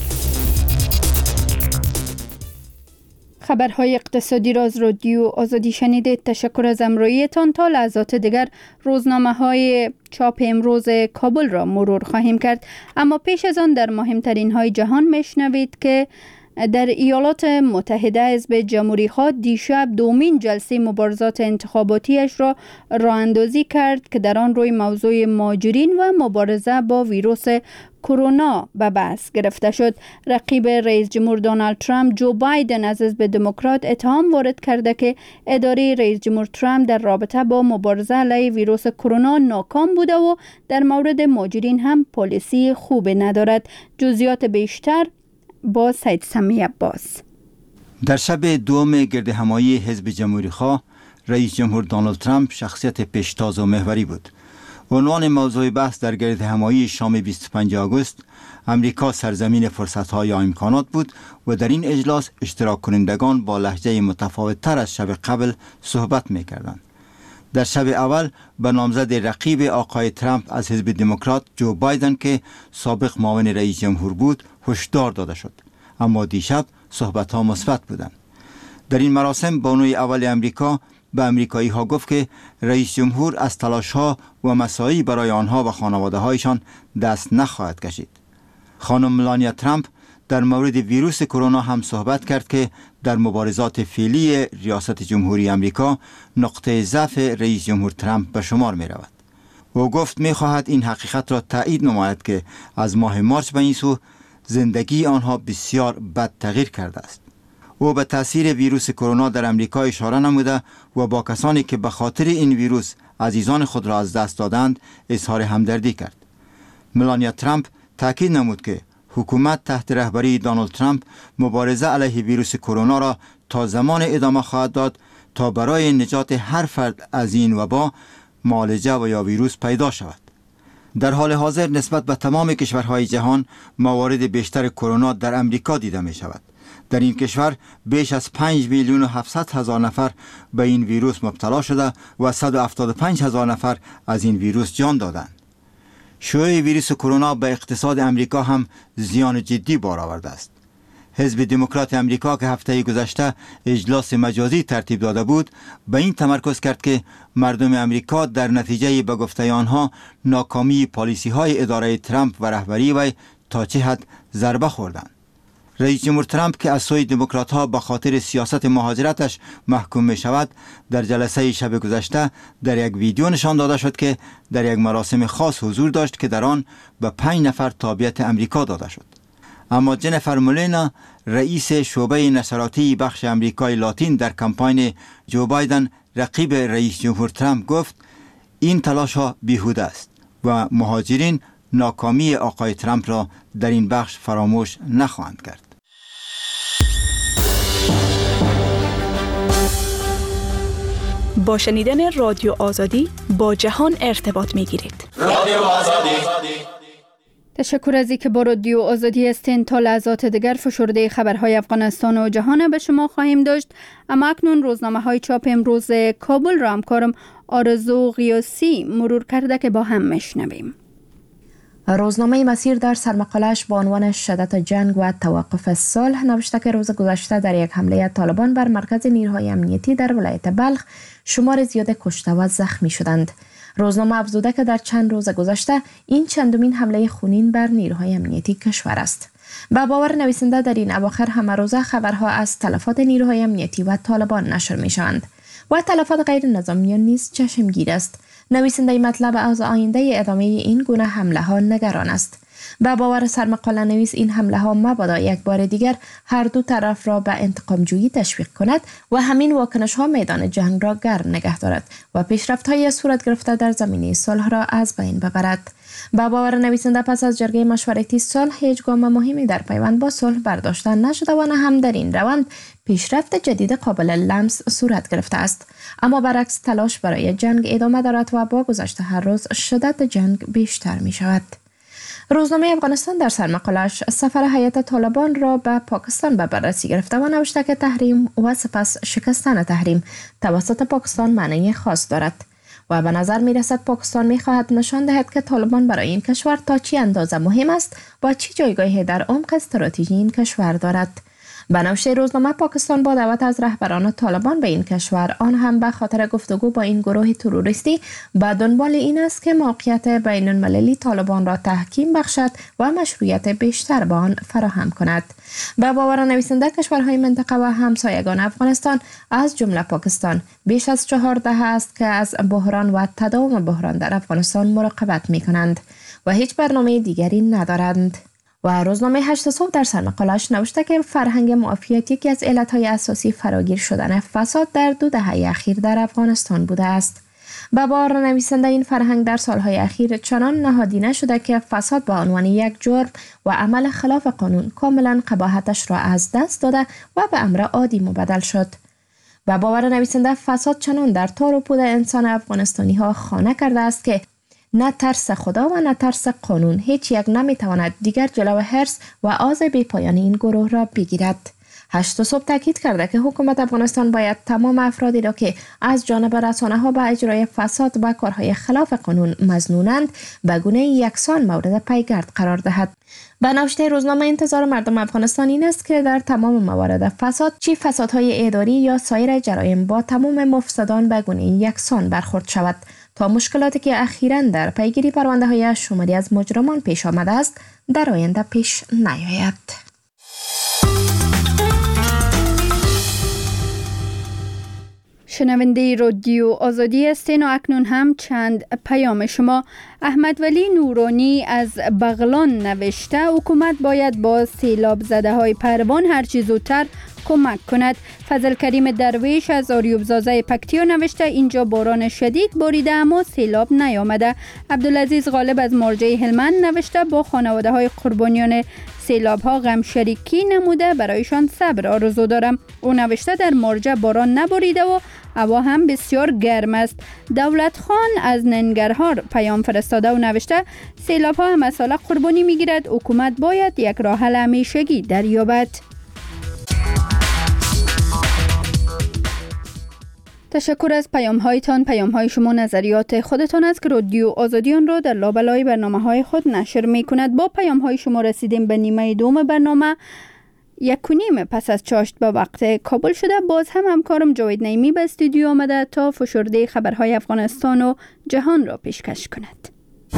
خبرهای اقتصادی را از رادیو آزادی شنیدید. تشکر از همراهیتان. تا لحظات دیگر روزنامه های چاپ امروز کابل را مرور خواهیم کرد، اما پیش از آن در مهمترین های جهان میشنوید که در ایالات متحده حزب جمهوری خواه دیشب دومین جلسه مبارزات انتخاباتیش را راه اندازی کرد که در آن روی موضوع مهاجرین و مبارزه با ویروس کرونا به بحث گرفته شد. رقیب رئیس جمهور دونالد ترامپ جو بایدن از حزب دموکرات اتهام وارد کرده که اداره رئیس جمهور ترامپ در رابطه با مبارزه علیه ویروس کرونا ناکام بوده و در مورد مهاجرین هم پالیسی خوب ندارد. جزئیات بیشتر با سید سمی عباس. در شب دوم گرد همایی حزب جمهوری خواه رئیس جمهور دونالد ترامپ شخصیت پیشتاز و محوری بود. عنوان موضوع بحث در گرد همایی شام بیست و پنجم آگوست امریکا سرزمین فرصت‌های و امکانات بود و در این اجلاس اشتراک کنندگان با لهجه متفاوت تر از شب قبل صحبت می‌کردند. در شب اول به نامزد رقیب آقای ترامپ از حزب دموکرات جو بایدن که سابق معاون رئیس جمهور بود هشدار داده شد، اما دیشب صحبت‌ها مثبت بودند. در این مراسم بانوی اول امریکا به امریکایی ها گفت که رئیس جمهور از تلاش ها و مساعی برای آنها و خانواده هایشان دست نخواهد کشید. خانم ملانیا ترامپ در مورد ویروس کرونا هم صحبت کرد که در مبارزات فعلی ریاست جمهوری امریکا نقطه ضعف رئیس جمهور ترامپ به شمار می رود. او گفت می خواهد این حقیقت را تایید نماید که از ماه مارس به این سو زندگی آنها بسیار بد تغییر کرده است. او به تاثیر ویروس کرونا در امریکا اشاره نموده و با کسانی که به خاطر این ویروس عزیزان خود را از دست دادند اظهار همدردی کرد. ملانیا ترامپ تاکید نمود که حکومت تحت رهبری دونالد ترامپ مبارزه علیه ویروس کرونا را تا زمان ادامه خواهد داد تا برای نجات هر فرد از این وبا معالجه و یا ویروس پیدا شود. در حال حاضر نسبت به تمام کشورهای جهان موارد بیشتر کرونا در امریکا دیده می شود. در این کشور بیش از پنج میلیون و هفتصد هزار نفر به این ویروس مبتلا شده و صد و هفتاد و پنج هزار نفر از این ویروس جان دادند. شیوع ویروس کرونا به اقتصاد امریکا هم زیان جدی بار آورده است. حزب دموکرات امریکا که هفته گذشته اجلاس مجازی ترتیب داده بود، به این تمرکز کرد که مردم امریکا در نتیجه به گفته آنها ناکامی پالیسی های اداره ترامپ و رهبری وی تا چه حد ضربه خوردند. رئیس جمهور ترامپ که از سوی دموکرات ها به خاطر سیاست مهاجرتش محکوم می شود، در جلسه شب گذشته در یک ویدیو نشان داده شد که در یک مراسم خاص حضور داشت که در آن به پنج نفر تابعیت امریکا داده شد. اما جنیفر مولینا، رئیس شعبه نشراتی بخش امریکای لاتین در کمپاین جو بایدن رقیب رئیس جمهور ترامپ، گفت این تلاش ها بیهوده است و مهاجرین ناکامی آقای ترامپ را در این بخش فراموش نخواهند کرد. با شنیدن رادیو آزادی با جهان ارتباط می گیرید. رادیو آزادی. تشکر از اینکه با رادیو آزادی هستین. تا لحظات دیگر فشرده خبرهای افغانستان و جهان به شما خواهیم داشت. اما اکنون روزنامه های چاپ امروز کابل را همکارم آرزو غیاسی مرور کرده که با هم میشنویم. روزنامه مسیر در سرمقاله‌اش با عنوان شدت جنگ و توقف صلح نوشته که روز گذشته در یک حمله طالبان بر مرکز نیروهای امنیتی در ولایت بلخ شمار زیاد کشته و زخمی شدند. روزنامه افزوده که در چند روز گذشته این چندمین حمله خونین بر نیروهای امنیتی کشور است. با باور نویسنده در این اواخر همه روزه خبرها از تلفات نیروهای امنیتی و طالبان نشر می شوند و تلفات غیر نظامیان نیز چشمگیر است. نویسنده مطلب از آینده ادامه این گونه حمله ها نگران است. با باور سرمقاله نویس این حمله ها مبادا یک بار دیگر هر دو طرف را به انتقام جویی تشویق کند و همین واکنش ها میدان جنگ را گرم نگه دارد و پیشرفت های صورت گرفته در زمینه صلح را از بین ببرد. با باور نویسنده پس از جرگه مشورتی صلح هیچ گام مهمی در پیوند با صلح برداشته نشده و نه هم در این روند پیشرفت جدید قابل لمس صورت گرفته است. اما برعکس تلاش برای جنگ ادامه دارد و با گذشت هر روز شدت جنگ بیشتر می شود. روزنامه افغانستان در سرمقاله‌اش سفر هیئت طالبان را به پاکستان به بررسی گرفته و نوشته که تحریم و سپس شکستن تحریم توسط پاکستان معنی خاص دارد و به نظر می رسد پاکستان می خواهد نشان دهد که طالبان برای این کشور تا چی اندازه مهم است و چی جایگاهی در عمق استراتژی این کشور دارد. به نوشته روزنامه پاکستان با دعوت از رهبران طالبان به این کشور، آن هم به خاطر گفتگو با این گروه تروریستی، به دنبال این است که موقعیت بین المللی طالبان را تحکیم بخشد و مشروعیت بیشتر به آن فراهم کند. به باور نویسنده کشورهای منطقه و همسایگان افغانستان از جمله پاکستان بیش از چهار دهه است که از بحران و تداوم بحران در افغانستان مراقبت می کنند و هیچ برنامه دیگری ندارند. و روزنامه هشت صبح در سرمقاله‌اش نوشته که فرهنگ معافیت یکی از علتهای اساسی فراگیر شدن فساد در دو دهه اخیر در افغانستان بوده است. به باور نویسنده این فرهنگ در سالهای اخیر چنان نهادینه شده که فساد به عنوان یک جرم و عمل خلاف قانون کاملا قباحتش را از دست داده و به امر عادی مبدل شد. به باور نویسنده فساد چنان در تار و پود انسان افغانستانی ها خانه کرده است که نه ترس خدا و نه ترس قانون هیچ یک نمیتواند دیگر جلو حرص و آز بی پایان این گروه را بگیرد. هشت صبح تاکید کرده که حکومت افغانستان باید تمام افرادی را که از جانب رسانه ها به اجرای فساد و کارهای خلاف قانون مظنونند به گونه یکسان مورد پیگرد قرار دهد. به نوشته روزنامه انتظار مردم افغانستان این است که در تمام موارد فساد، چی فسادهای اداری یا سایر جرایم، با تمام مفسدان به گونه یکسان برخورد شود تا مشکلاتی که اخیراً در پیگیری پرونده های شماری از مجرمان پیش آمده است در آینده پیش نیاید. شنونده رادیو آزادی هستین و اکنون هم چند پیام شما. احمد ولی نورانی از بغلان نوشته حکومت باید با سیلاب زده های پروان هرچی زودتر کمک کند. فضل کریم درویش از آریوب زازه پکتیا نوشته اینجا باران شدید باریده اما سیلاب نیامده. عبدالعزیز غالب از مرجع هلمند نوشته با خانواده های قربانیان سیلاب ها غم شریکی نموده برایشان صبر آرزو دارم. او نوشته در مارجه باران نباریده و هوا هم بسیار گرم است. دولت خان از ننگرهار پیام فرستاده و نوشته سیلاب ها هم سال قربانی میگیرد. حکومت باید یک راه حل همیشگی دریابد. تشکر از پیام هایتان. پیام های شما نظریات خودتان است که رادیو آزادی آن را در لابلای برنامه های خود نشر می کند. با پیام های شما رسیدیم به نیمه دوم برنامه. یک و نیم پس از چاشت به وقت کابل شده. باز هم همکارم جاوید نعیمی به استودیو آمده تا فشرده خبرهای افغانستان و جهان را پیشکش کند.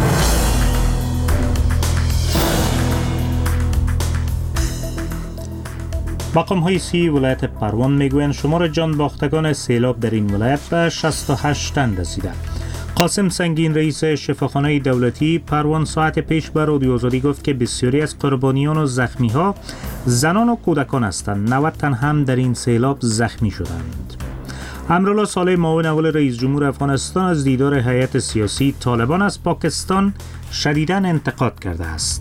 مقام های سی ولایت پروان میگویند شمار جان باختگان سیلاب در این ولایت به شصت و هشت تن رسیده. قاسم سنگین رئیس شفاخانه دولتی پروان ساعت پیش به رادیو آزادی گفت که بسیاری از قربانیان و زخمی ها زنان و کودکان هستند. نود تن هم در این سیلاب زخمی شدند. امرالله صالح معاون اول رئیس جمهور افغانستان از دیدار هیئت سیاسی طالبان از پاکستان شدیداً انتقاد کرده است.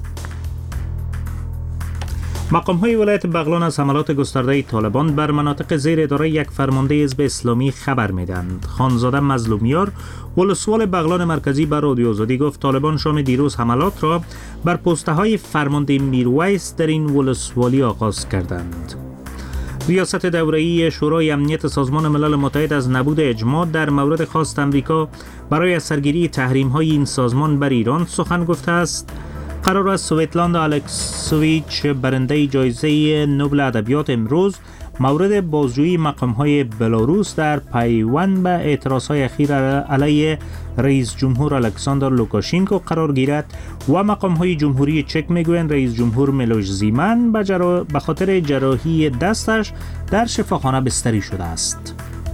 مقام های ولایت بغلان از حملات گسترده طالبان بر مناطق زیر اداره یک فرمانده حزب اسلامی خبر میدند. خانزاده مظلومیار ولسوال بغلان مرکزی بر رادیو آزادی گفت طالبان شام دیروز حملات را بر پسته های فرمانده میرویس در این ولسوالی آغاز کردند. ریاست دوره‌ای شورای امنیت سازمان ملل متحد از نبود اجماع در مورد خواست امریکا برای از سرگیری تحریم‌های این سازمان بر ایران سخن گفته است. قرار است سویتلاندا الکسوویچ برنده جایزه نوبل ادبیات امروز مورد بازجویی مقام‌های بلاروس در پیوند به اعتراض‌های اخیر علیه رئیس جمهور الکساندر لوکاشنکو قرار گیرد و مقام‌های جمهوری چک میگویند رئیس جمهور میلوش زیمن به جرا... به خاطر جراحی دستش در شفاخانه بستری شده است.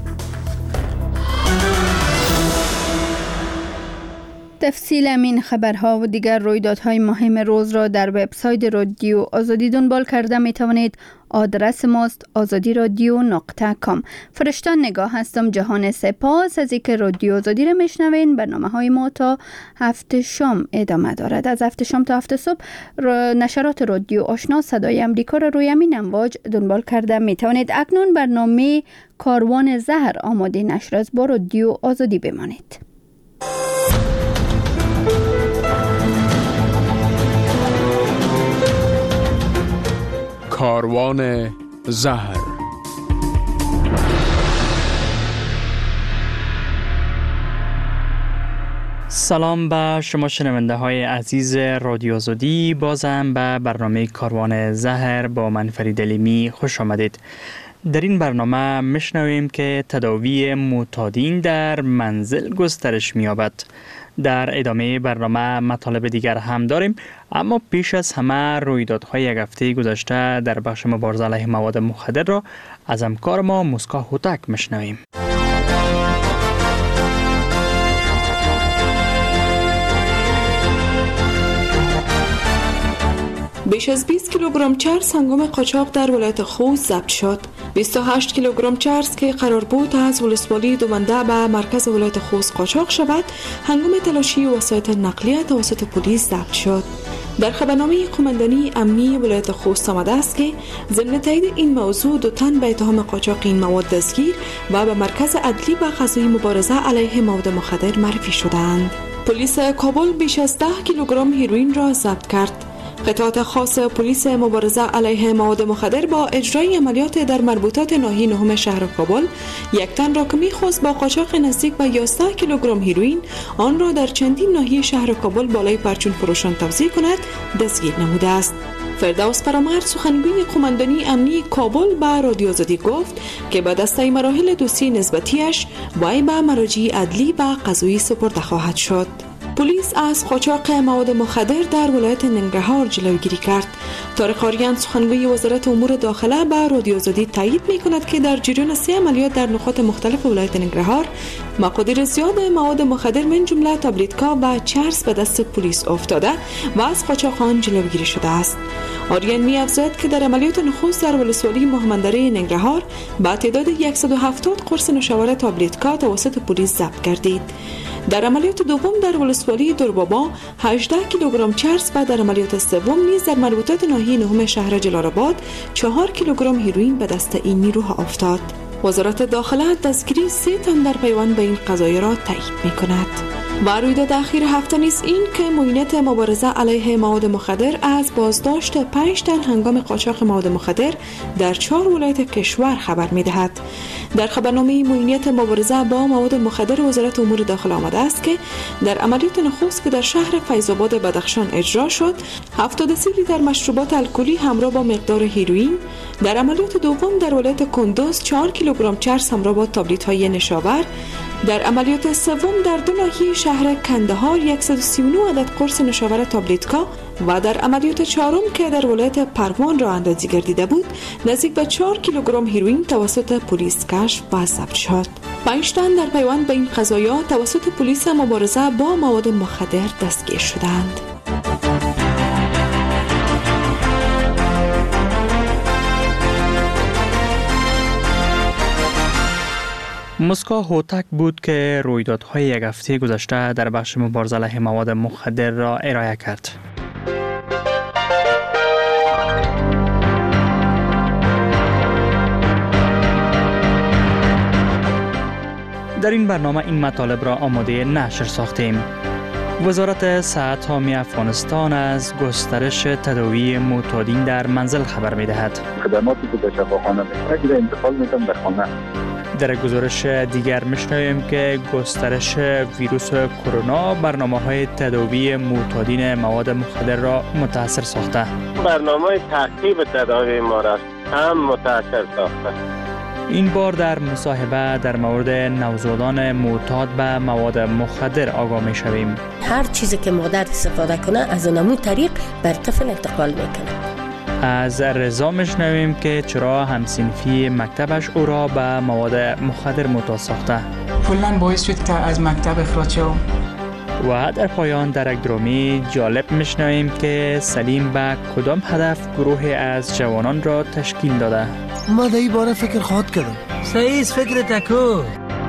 تفصیل این خبرها و دیگر رویدادهای مهم روز را در وبسایت رادیو آزادی دنبال کرده می توانید. آدرس ماست آزادی رادیو نقطه کام. فرشتان نگاه هستم. جهان سپاس از اینکه رادیو آزادی را میشنوین. برنامه های ما تا هفت شام ادامه دارد. از هفت شام تا هفت صبح نشرات رادیو آشنا صدای امریکا را روی همین امواج دنبال کرده می توانید. اکنون برنامه کاروان زهر آماده نشر است. با رادیو آزادی بمانید. کاروان زهر. سلام به شما شنونده های عزیز رادیو آزادی. بازم به برنامه کاروان زهر با من فرید علیمی خوش آمدید. در این برنامه میشنویم که تداوی معتادین در منزل گسترش می‌یابد. در ادامه برنامه مطالب دیگر هم داریم، اما پیش از همه رویدادهای یک هفته گذشته در بخش مبارزه علیه مواد مخدر را از همکار ما مسکا هوتک میشنویم. بیش از بیست کیلوگرم چرس هنگام قاچاق در ولایت خوست ضبط شد. بیست و هشت کیلوگرم چرس که قرار بود از ولسوالی دومنده به مرکز ولایت خوست قاچاق شود، هنگام تلاشی وسایط نقلیه توسط پلیس ضبط شد. در خبرنامه قماندانی امنی ولایت خوست آمده است که ضمن تایید این موضوع دو تن به اتهام قاچاق این مواد دستگیر و به مرکز عدلی و قضایی مبارزه علیه مواد مخدر معرفی شدند. پلیس کابل بیش از ده کیلوگرم هیروئین را ضبط کرد. قطعات خاص پلیس مبارزه علیه مواد مخدر با اجرای عملیات در مربوطات ناحیه نهم شهر کابل یک تن را که می‌خواست با قاچاق نزدیک به یازده کیلوگرم هیروئین آن را در چندین ناحیه شهر کابل بالای پرچون فروشان توزیع کند دستگیر نموده است. فردوس فرامرد سخنگوی قماندانی امنی کابل به رادیو آزادی گفت که به دسته مراحل دوسیه نسبتیش وی به مراجع عدلی و قضایی سپرده خواهد شد. پلیس از قاچاق مواد مخدر در ولایت ننگرهار جلوگیری کرد. طارق آریان سخنگوی وزارت امور داخله به رادیو آزادی تایید می‌کند که در جریان سه عملیات در نقاط مختلف ولایت ننگرهار مقادیر زیاد مواد مخدر من جمله تابلیتکا و چرس به دست پلیس افتاده و از قاچاقان جلوگیری شده است. آریان می‌افزاید که در عملیات نخست در ولسوالی مهمندره ننگرهار با تعداد صد و هفتاد قرص نوشابه تابلتکا توسط پلیس ضبط گردید. در عملیات دوم در ولسوالی دربابا هجده کیلوگرم چرس و در عملیات سوم نیز در مربوطات ناحیه نهم شهر جلال‌آباد چهار کیلوگرم هیروئین به دست این نیروها افتاد. وزارت داخله دستگیری سه تن در پیوند به این قضایای را تایید می‌کند. و رویداد اخیر هفته نیز این که معینات مبارزه علیه مواد مخدر از بازداشت پنج تن هنگام قاچاق مواد مخدر در چهار ولایت کشور خبر می‌دهد. در خبرنامه معینات مبارزه با مواد مخدر وزارت امور داخله آمده است که در عملیات نخست که در شهر فیض‌آباد بدخشان اجرا شد، هفتاد و سه لیتر مشروبات الکلی همراه با مقدار هیروئین، در عملیات دوم در ولایت کندوز چهار کیلوگرم چرس همراه با تابلت‌های نشابر، در عملیات سوم در دو ناحیه شهر کندهار صد و سی و نه عدد قرص نوشابه تابلتکا و در عملیات چهارم که در ولایت پروان راه اندازی گردیده بود نزدیک به چهار کیلوگرم هیروئین توسط پلیس کشف و ضبط شد. پنج تن در پیوند به این قضایا توسط پلیس مبارزه با مواد مخدر دستگیر شدند. مسکو هوتک بود که رویدادهای یک هفته گذشته در بخش مبارزه علیه مواد مخدر را ارائه کرد. در این برنامه این مطالب را آماده نشر ساختیم. وزارت صحت عامه افغانستان از گسترش تداوی معتادین در منزل خبر می‌دهد. خدماتی که به شفاخانه می‌رسد انتقال می‌کنند به خانه. در گزارش دیگر میشنویم که گسترش ویروس کرونا برنامه‌های تداوی معتادین مواد مخدر را متاثر ساخته. برنامه تعقیب تداوی ما را هم متاثر ساخته. این بار در مصاحبه در مورد نوزادان معتاد به مواد مخدر آگاه می‌شویم. هر چیزی که مادر استفاده کنه از نمون طریق بر طفل انتقال میکنه. از رضا میشنویم که چرا همسنفی مکتبش او را به مواد مخدر معتاد ساخته. کلاً باعث شد که از مکتب اخراج شوم. و در پایان در یک درامی جالب میشنویم که سلیم به کدام هدف گروه از جوانان را تشکیل داده. ما در این باره فکر خواهد کردم. صحیح فکر تکو.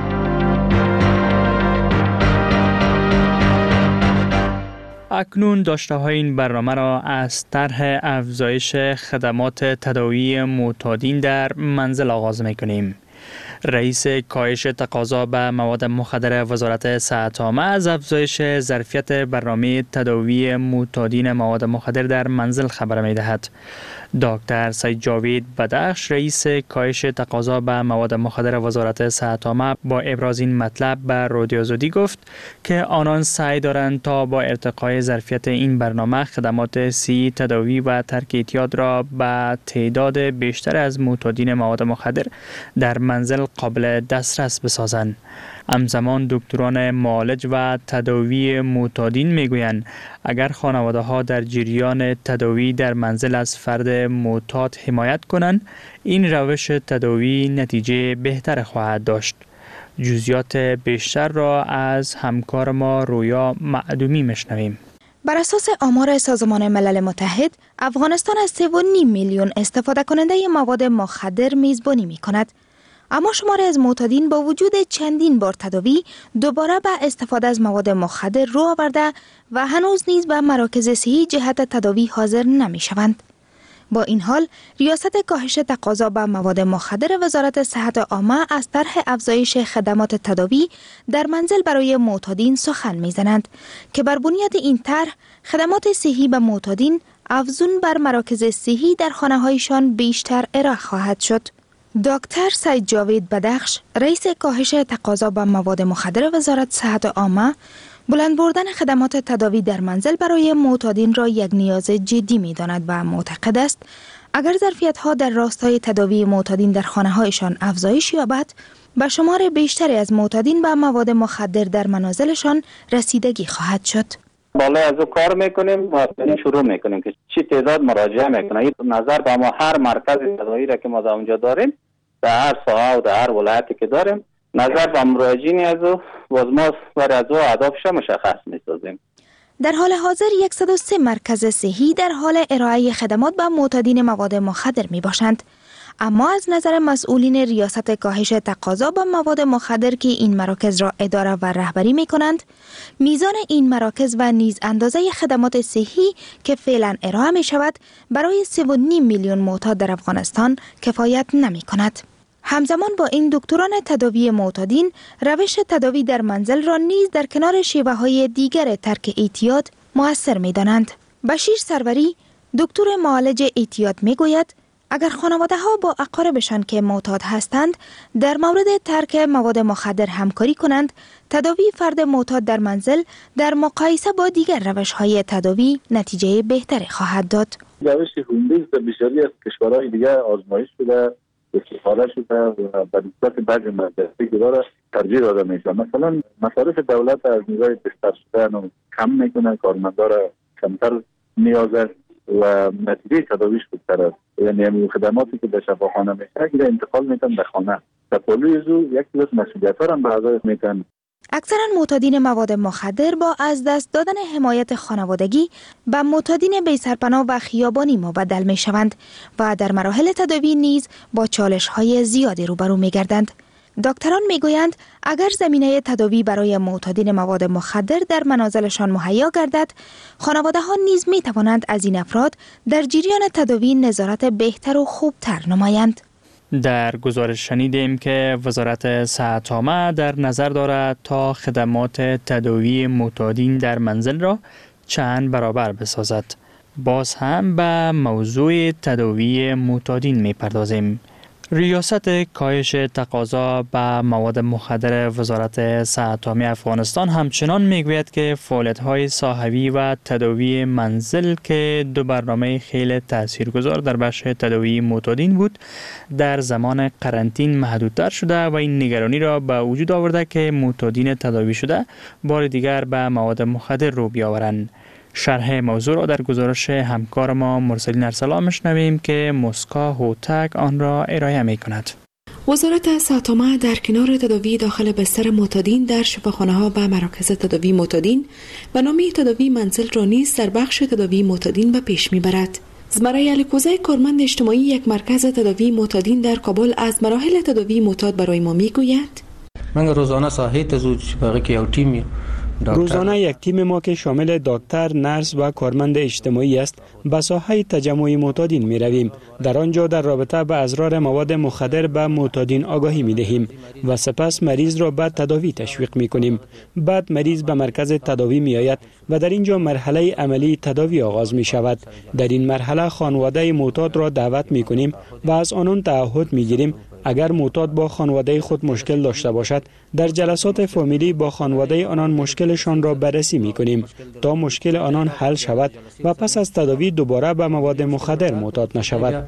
اکنون داشته های این برنامه را از طرح افزایش خدمات تداوی معتادین در منزل آغاز میکنیم. رئیس کاهش تقاضا به مواد مخدر وزارت صحت عامه از افزایش ظرفیت برنامه تداوی معتادین مواد مخدر در منزل خبر می‌دهد. دکتر سید جاوید بدخش رئیس کاهش تقاضا به مواد مخدر وزارت صحت عامه با ابراز این مطلب به رادیو آزادی گفت که آنان سعی دارند تا با ارتقای ظرفیت این برنامه خدمات صحی تداوی و ترک اعتیاد را به تعداد بیشتر از معتادین مواد مخدر در منزل قابل دسترس بسازند. همزمان دکتران معالج و تداوی معتادین میگویند اگر خانواده ها در جریان تداوی در منزل از فرد معتاد حمایت کنند این روش تداوی نتیجه بهتر خواهد داشت. جزئیات بیشتر را از همکار ما رویا معدومی میشنویم. بر اساس آمار سازمان ملل متحد، افغانستان از سه و نیم میلیون استفاده کننده مواد مخدر میزبانی می کند. اما شماری از معتادین با وجود چندین بار تداوی دوباره به استفاده از مواد مخدر رو آورده و هنوز نیز به مراکز صحی جهت تداوی حاضر نمی شوند. با این حال، ریاست کاهش تقاضا به مواد مخدر وزارت صحت عامه از طرح افزایش خدمات تداوی در منزل برای معتادین سخن می‌زنند که بر بنیاد این طرح خدمات صحی به معتادین افزون بر مراکز صحی در خانه‌هایشان بیشتر ارائه خواهد شد. دکتر سید جاوید بدخش رئیس کاهش تقاضا به مواد مخدر وزارت صحت عامه بلند بردن خدمات تداوی در منزل برای معتادین را یک نیاز جدی می داند و معتقد است اگر ظرفیت‌ها در راستای تداوی معتادین در خانه‌هایشان افزایش یابد به شمار بیشتری از معتادین به مواد مخدر در منازلشان رسیدگی خواهد شد. بالا از او کار میکنیم و شروع میکنیم که چی تعداد مراجعه میکنه. این نظر به ما هر مرکز تداوی را که ما در اونجا داریم در هر ساحه و در هر ولایتی که داریم نظر به مراجعین از او باز ما برای از او اهدافش مشخص میسازیم. در حال حاضر صد و سه مرکز صحی در حال ارائه خدمات به معتادین مواد مخدر می باشند. اما از نظر مسئولین ریاست کاهش تقاضا به مواد مخدر که این مراکز را اداره و رهبری می کنند، میزان این مراکز و نیز اندازه خدمات صحی که فعلا ارائه می شود برای سه و نیم میلیون معتاد در افغانستان کفایت نمی کند. همزمان با این دکتران تداوی معتادین روش تداوی در منزل را نیز در کنار شیوه های دیگر ترک اعتیاد مؤثر می دانند. بشیر سروری دکتر معالج اعتیاد می گوید اگر خانواده ها با اقاربشان که معتاد هستند در مورد ترک مواد مخدر همکاری کنند، تداوی فرد معتاد در منزل در مقایسه با دیگر روش های تداوی نتیجه بهتری خواهد داد. روش هومبیز در بسیاری از کشورهای دیگر آزمایش شده، استفاده شده و به نسبت بعضی مدرسه که داره ترجیح داده میشه. مثلا مصارف دولت از نگاه بستر شدن کم میکنه، کارمندا را کمتر نیازه و نتیجه تداویش خوبتر است. یعنی همین خدماتی که به شفاخانه میشه اگر انتقال میتن به خانه و پلوی زو یک کلاس مسئولیت ها هم به اعضای میتن. اکثرا معتادین مواد مخدر با از دست دادن حمایت خانوادگی به معتادین بی سرپناه و خیابانی مبدل می شوند و در مراحل تداوی نیز با چالش های زیادی روبرو می گردند. دکتران می گویند اگر زمینه تداوی برای معتادین مواد مخدر در منازلشان مهیا گردد، خانواده ها نیز می توانند از این افراد در جریان تداوی نظارت بهتر و خوبتر نمایند. در گزارش شنیدیم که وزارت صحت عامه در نظر دارد تا خدمات تداوی معتادین در منزل را چند برابر بسازد. باز هم به موضوع تداوی معتادین می پردازیم. ریاست کاهش تقاضا به مواد مخدر وزارت صحت عامه افغانستان همچنان میگوید که فعالیت‌های صاحبی و تداوی منزل که دو برنامه خیلی تاثیرگذار در بخش تداوی معتادین بود در زمان قرنطین محدودتر شده و این نگرانی را به وجود آورده که معتادین تداوی شده بار دیگر به مواد مخدر رو بیاورند. شرح موضوع را در گزارش همکار ما مرسلین ارسلان میشنویم که مسکا هوتک آن را ارائه می کند. وزارت صحت عامه در کنار تداوی داخل بستر معتادین در شفاخانه‌ها و مراکز تداوی معتادین برنامه تداوی منزل را نیز در بخش تداوی معتادین به پیش میبرد. زمره علیکوزه کارمند اجتماعی یک مرکز تداوی معتادین در کابل از مراحل تداوی معتاد برای ما میگوید. من روزانه ساحه تزود باقی که یو تیم روزانه یک تیم ما که شامل دکتر، نرس و کارمند اجتماعی است به ساحه تجمع معتادین می رویم. در آنجا در رابطه با اضرار مواد مخدر به معتادین آگاهی می دهیم و سپس مریض را به تداوی تشویق می کنیم. بعد مریض به مرکز تداوی می آید و در اینجا مرحله عملی تداوی آغاز می شود. در این مرحله خانواده معتاد را دعوت می کنیم و از آنان تعهد می گیریم اگر معتاد با خانواده خود مشکل داشته باشد در جلسات فامیلی با خانواده آنان مشکلشان را بررسی می کنیم تا مشکل آنان حل شود و پس از تداوی دوباره به مواد مخدر معتاد نشود.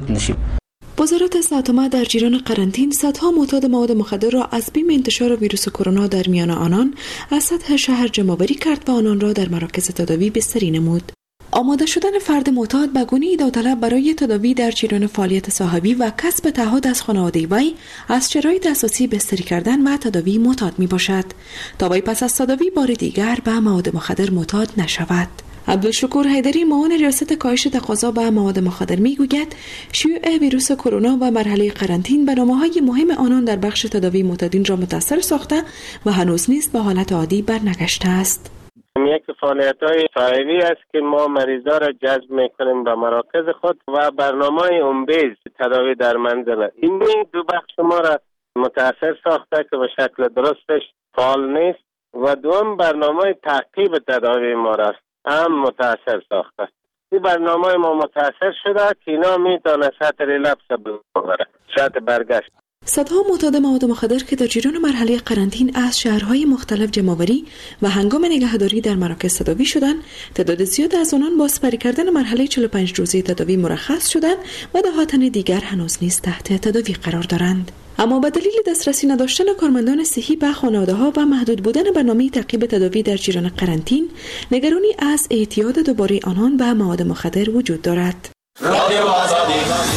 وزارت صحت عامه در جریان قرنطین صدها معتاد مواد مخدر را از بیم انتشار ویروس کرونا در میان آنان از سطح شهر جمع‌آوری کرد و آنان را در مراکز تداوی بستری نمود. آماده شدن فرد معتاد به گونه‌ای داوطلب برای تداوی در جریان فعالیت صاحبی و کسب تعهد از خانواده وی از شرایط اساسی بستری کردن و تداوی معتاد می باشد تا وی پس از تداوی بار دیگر به مواد مخدر معتاد نشود. عبدالشکور حیدری معاون ریاست کاهش تقاضا به مواد مخدر میگوید شیوع ویروس کرونا و مرحله قرنطین برنامه‌های مهم آنان در بخش تداوی معتادین را متاثر ساخته و هنوز نیز به حالت عادی برنگشته است. یک فعالیت‌های صاحبی است که ما مریضا را جذب می‌کنیم به مراکز خود و برنامه امبیز تداوی در منزل. این دو بخش ما را متاثر ساخته که به شکل درستش فعال نیست و دوم برنامه تعقیب تداوی ما را هم متاثر ساخته. این برنامه ما متاثر شده که اینا میتونه سطح ریلپس ببره، سطح برگشت. صدها معتاد مواد مخدر که در جریان مرحله قرنطین از شهرهای مختلف جمع‌آوری و هنگام نگهداری در مراکز تداوی شدند، تعداد زیاد از آنان با سپری کردن مرحله چهل و پنج روزه تداوی مرخص شدند و ده تن دیگر هنوز نیز تحت تداوی قرار دارند. اما به دلیل دسترسی نداشتن کارمندان صحی به خانواده‌ها و محدود بودن برنامه تعقیب تداوی در جریان قرنطین، نگرانی از اعتیاد دوباره آنان به مواد مخدر وجود دارد. رادیو آزادی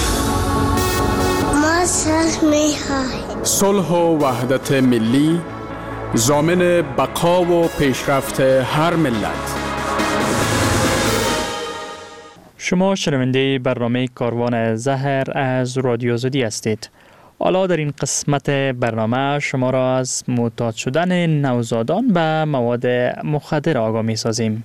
صلح و وحدت ملی ضامن بقا و پیشرفت هر ملت. شما شنونده برنامه کاروان زهر از رادیو آزادی هستید. حالا در این قسمت برنامه شما را از معتاد شدن نوزادان به مواد مخدر آگاه می سازیم.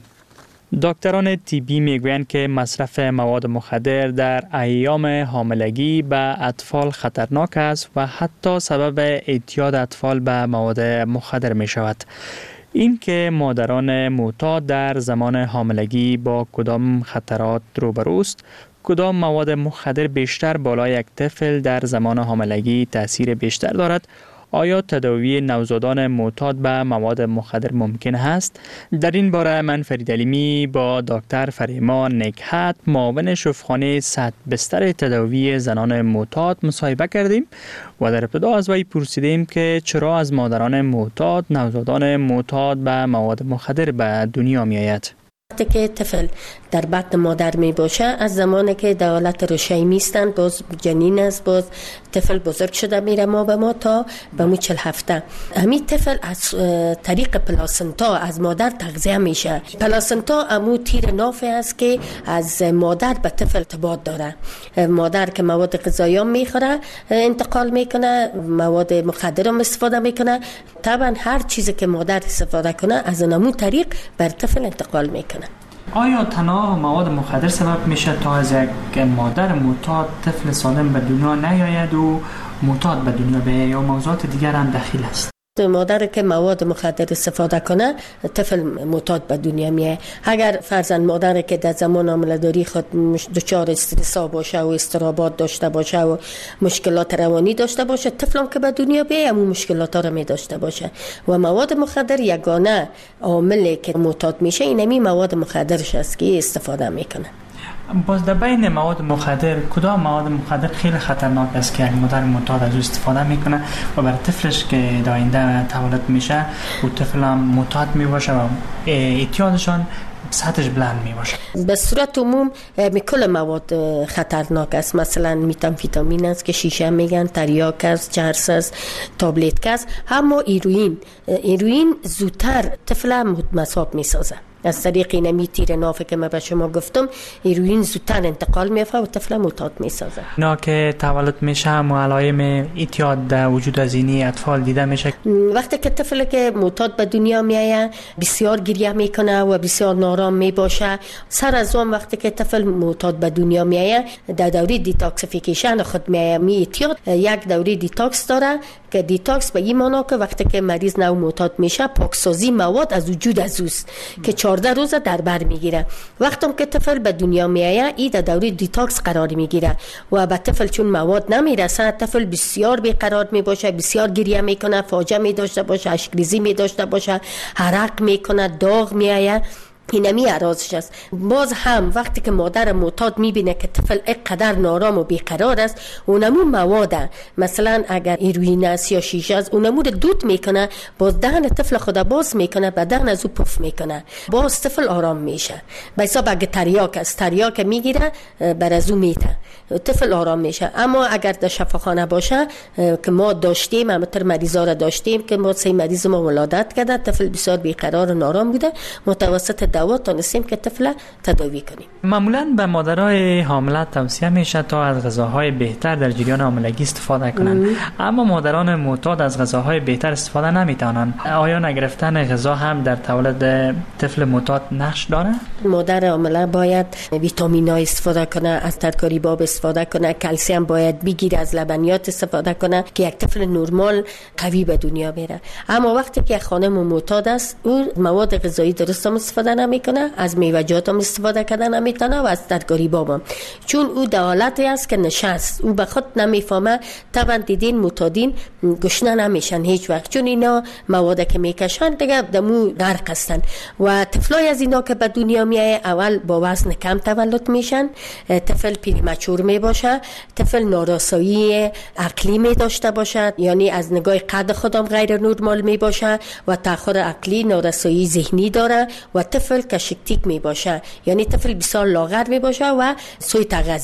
دکتران طبی می گویند که مصرف مواد مخدر در ایام حاملگی به اطفال خطرناک است و حتی سبب اعتیاد اطفال به مواد مخدر می شود. این که مادران معتاد در زمان حاملگی با کدام خطرات روبروست، کدام مواد مخدر بیشتر بالای یک طفل در زمان حاملگی تأثیر بیشتر دارد، آیا تداوی نوزادان معتاد به مواد مخدر ممکن است؟ در این باره من فرید علیمی با دکتر فریما نکهت معاون شفاخانه صد بستر تداوی زنان معتاد مصاحبه کردیم و در ابتدا از وی پرسیدیم که چرا از مادران معتاد نوزادان معتاد به مواد مخدر به دنیا می آید. وقتی که طفل در بطن مادر می باشه، از زمانی که در حالت رشیمی هستند، باز جنین است، باز طفل بزرگ شده میره ما به ما تا به مو چل هفته. همین طفل از طریق پلاسنتا از مادر تغذیه میشه. پلاسنتا امو تیر نافی است که از مادر به طفل ارتباط داره. مادر که مواد غذایی میخوره انتقال میکنه، مواد مخدر هم استفاده میکنه. طبعا هر چیزی که مادر استفاده کنه از امو طریق بر طفل انتقال میکنه. آیا تنها مواد مخدر سبب میشه تا از یک مادر معتاد طفل سالم به دنیا نیاید و معتاد به دنیا بیاید یا موضوعات دیگر هم دخیل است؟ مادر که مواد مخدر استفاده کنه طفل معتاد به دنیا میاد. اگر فرزند مادر که در زمان حامله‌داری خود دچار استرس باشه و اضطرابات داشته باشه و مشکلات روانی داشته باشه، طفلم که به دنیا بیاد همون مشکلات ها رو می داشته باشه و مواد مخدر یگانه عاملی که معتاد میشه اینمی مواد مخدرش است که استفاده میکنه. باز در بین مواد مخدر کدام مواد مخدر خیلی خطرناک است که مادر معتاد از او استفاده میکنه و برای طفلش که در آینده تولد میشه و طفل هم معتاد میباشه و اعتیادشان سطحش بلند میباشه؟ به صورت عموم کل مواد خطرناک است. مثلا میتامفیتامین است که شیشه میگن، تریاک است، چرس است، تابلت است. اما ایروئین ایروئین زودتر طفل مصاب میسازه. از طریق اینمی تیر نافه که من به شما گفتم ایروئین زودتر انتقال میفته و طفل معتاد میسازه. اینا که تولد میشه و علائم اعتیاد در وجود از اینی اطفال دیده میشه. وقتی که طفل که معتاد به دنیا میایه بسیار گریه میکنه و بسیار نارام میباشه. سر از اون وقتی که طفل معتاد به دنیا میایه در دوره دیتاکسیفیکیشن خود میایه. می اعتیاد یک دوره دیتاکس داره که دیتاکس به این معنی که وقتی که مریض نو معتاد میشه پاکسازی مواد از وجود از اوست که چهارده روز در بر میگیره. وقتی که طفل به دنیا میایه این در دوره دیتاکس قرار میگیره و به طفل چون مواد نمیرسه طفل بسیار بیقرار میباشه، بسیار گریه میکنه، فاجعه میداشته باشه، اشکریزی میداشته باشه، عرق میکنه، داغ میایه. اینمی عراضش است. باز هم وقتی که مادر معتاد میبینه که طفل اینقدر نارام و بیقرار است، اونمو مواد مثلا اگر ایروئین است یا شیشه است اونمو رو دود میکنه، باز دهن طفل خود باز میکنه، بدن از او پف میکنه، باز طفل آرام میشه. به حساب اگه تریاک است تریاک میگیره بر از او میته، طفل آرام میشه. اما اگر در شفاخانه باشه که ما داشتیم، همتر مریضا را داشتیم که ما سه مریض ما ولادت کرده، طفل بسیار بیقرار و نارام بوده، متوسط دوا تونستیم که طفل تداوی کنیم. معمولا به مادرای حامله توصیه میشه تا از غذاهای بهتر در جریان حاملگی استفاده کنند، اما مادران معتاد از غذاهای بهتر استفاده نمیتونن. آیا نگرفتن غذا هم در تولد طفل معتاد نقش داره؟ مادر حامله باید ویتامین‌ها استفاده کنه، از ترکاری باب استفاده کنه، کلسیم باید بگیره، از لبنیات استفاده کنه که یک طفل نرمال قوی به دنیا بیاره. اما وقتی که خانم معتاد است او مواد غذایی درست هم استفاده نمیکنه، از میوه‌جات هم استفاده کردن نمیتونه و از ترکاری باب هم، چون او در حالتی است که نشست، او به خود نمیفهمه. طبعا دیدین معتادین گشنه نمیشن هیچ وقت، چون اینا مواد که میکشن دیگه دمو غرق هستن و طفلای از اینا که به دنیا میایه اول با وزن کم تولد میشن، طفل پریمچور میباشه، طفل نارسایی عقلی می داشته باشد، یعنی از نگاه قد خودم غیر نرمال می باشه و تأخر عقلی، نارسایی ذهنی داره و طفل کشکتیک می باشه، یعنی طفل بسیار لاغر می باشه و سوی تغذیه است.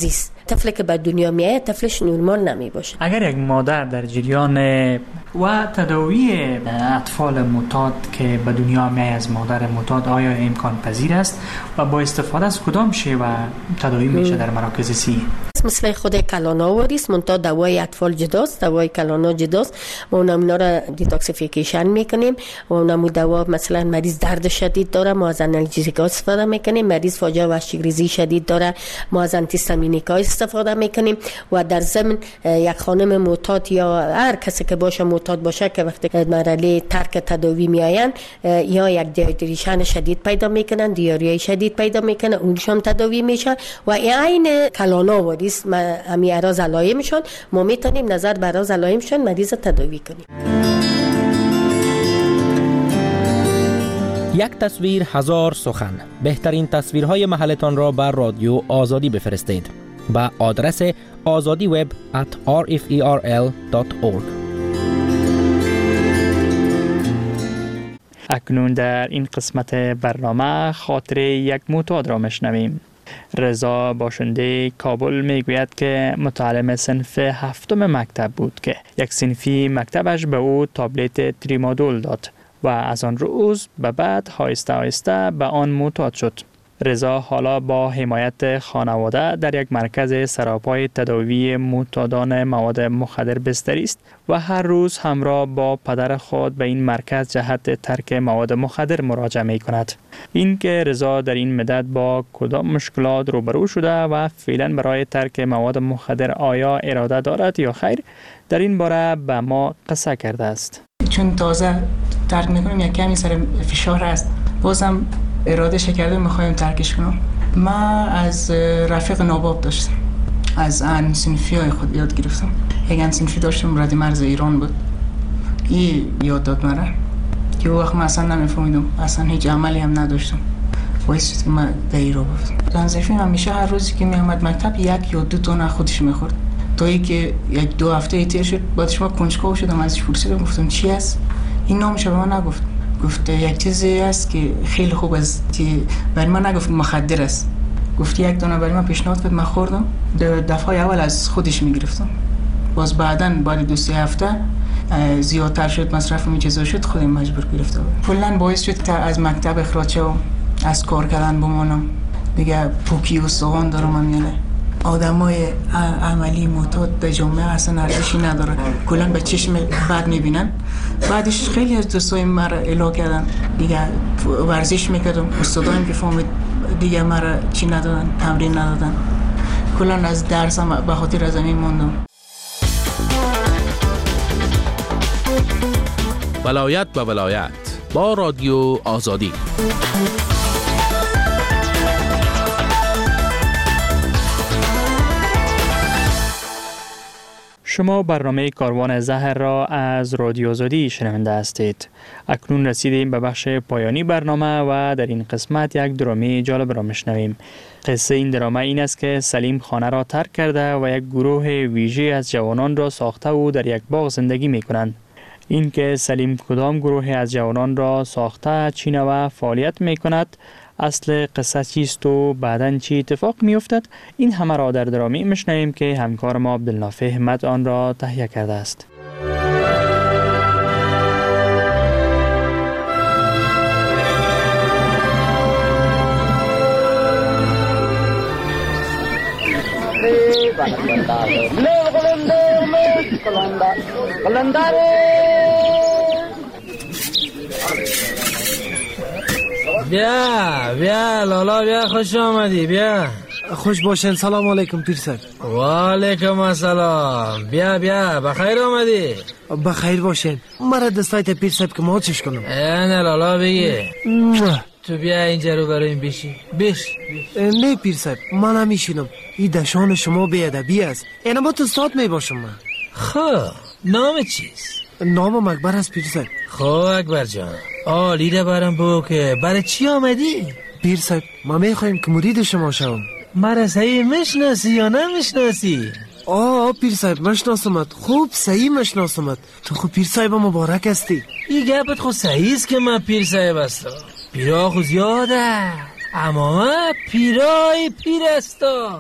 طفلی که به دنیا میاد طفلش نورمال نمی باشه. اگر یک مادر در جریان و تداوی اطفال معتاد که به دنیا میاد از مادر معتاد آیا امکان پذیر است و با استفاده از کدام شیوه تداوی میشه در مراکز سی؟ مثل خود کلانا واریست، منتها دوای اطفال جداست، دوای کلانا جداست. ما اونم اینا را دیتاکسیفیکیشن میکنیم و اونم دوا مثلا مریض درد شدید داره ما از آنالژیکا استفاده میکنیم، مریض فاجعه وحشیگریزی شدید داره ما از آنتیهیستامینیکا استفاده میکنیم و در ضمن یک خانم معتاد یا هر کسی که باشه معتاد باشه که وقتی مرحله ترک تداوی میاین یا یک دیهایدریشن شدید پیدا میکنن، دیاری شدید پیدا میکنه، اونشون تداوی میشه و عین کلانا واریست همی اراز علائمشون ما میتونیم نظر بر اراز علائمشون مریض تداوی کنیم. یک تصویر هزار سخن. بهترین تصویرهای محلتان را بر رادیو آزادی بفرستید با آدرس آزادی وب ات آر اف ای آر ال دات اورگ. اکنون در این قسمت برنامه خاطر یک معتاد را میشنویم. رضا باشنده کابل میگوید که متعلم صنف هفتم مکتب بود که یک صنفی مکتبش به او تابلت تریمادول داد و از آن روز به بعد آهسته آهسته به آن معتاد شد. رضا حالا با حمایت خانواده در یک مرکز سراپای تداوی معتادان مواد مخدر بستری است و هر روز همراه با پدر خود به این مرکز جهت ترک مواد مخدر مراجعه می کند. این که رضا در این مدت با کدام مشکلات روبرو شده و فعلا برای ترک مواد مخدر آیا اراده دارد یا خیر، در این باره به ما قصه کرده است. چون تازه ترک میکنیم یک کمی سر فشار است، بازم اراده کرده میخوایم ترکش کنم. من از رفیق ناباب داشتم، از ان صنفی های خود یاد گرفتم. یک ان صنفی داشتم رد مرز ایران بود، این یاد داد مرا که وقت من اصلا نمیفهمیدم، اصلا هیچ عملی هم نداشتم، باعث شد که من به ایران رفتم. ان صنفی همیشه هر روزی که میامد مکتب یک یا دو تا خودش میخورد تا اینکه یک دو هفته تیر شد. بعدش من کنجکاو شدم، ازش پرسیدم گفتم چی است؟ این نامش به من نگفت، گفت یک چیزی است که خیلی خوب است، برای من نگفت مخدر است، گفت یک دانه برای من پیشنهاد کرد، من خوردم. دفعه اول از خودش میگرفتم، باز بعداً بعد دو سه هفته زیادتر شد مصرف این چیزا شد، خودم مجبور گرفتم. کلاً باعث شد که از مکتب اخراج شدم، از کار کردن بمانم، دیگه پوکی و سوغان دارم میانه. آدمای عملی معتاد به جامعه اصلا ارزشی نداره، کلا به چشم بد میبینن. بعدش خیلی از دوستای مرا الا کردن، دیگه ورزش میکردم، استادایم که فهمید دیگه مرا چی ندادن، تمرین ندادن، کلا از درسم به خاطر از همین موندم. ولایت به ولایت با رادیو آزادی. شما برنامه کاروان زهر را از رادیو آزادی شنونده هستید. اکنون رسیدیم به بخش پایانی برنامه و در این قسمت یک درامی جالب را میشنویم. قصه این درامه این است که سلیم خانه را ترک کرده و یک گروه ویژه از جوانان را ساخته و در یک باغ زندگی می کنند. این که سلیم کدام گروه از جوانان را ساخته چینه و فعالیت می کند، اصل قصه چیست و بعداً چی اتفاق می افتد، این همه را در درامی میشنویم که همکار ما عبدالنافع همت آن را تهیه کرده است. بیا بیا لالا بیا، خوش آمدی، بیا. خوش باشین. سلام علیکم پیر صاحب. و علیکم السلام. بیا بیا، بخیر آمدی. بخیر باشین. مرا دستایت پیر صاحب که ما چش کنم. نه لالا بگی. تو بیا اینجا رو برایم بشی. بش نه پیر صاحب، من نمیشینم. این دشان شما بیادبی است. اینا با تو استاد می باشم من. خب نام چیست؟ نام اکبر است پیر صاحب. خب اکبر جان، عالی ده برم بگو که برای چی آمدی؟ پیر صاحب ما میخوایم که مرید شما شوم. مرا صحیح میشناسی یا نمیشناسی؟ آه پیر صاحب مشناسمت، خوب صحیح مشناسمت. تو خوب پیر صاحب مبارک هستی. این گپت خود صحیح است که من پیر صاحب هستم. پیرا خود زیاده، اما من پیرای پیر هستم.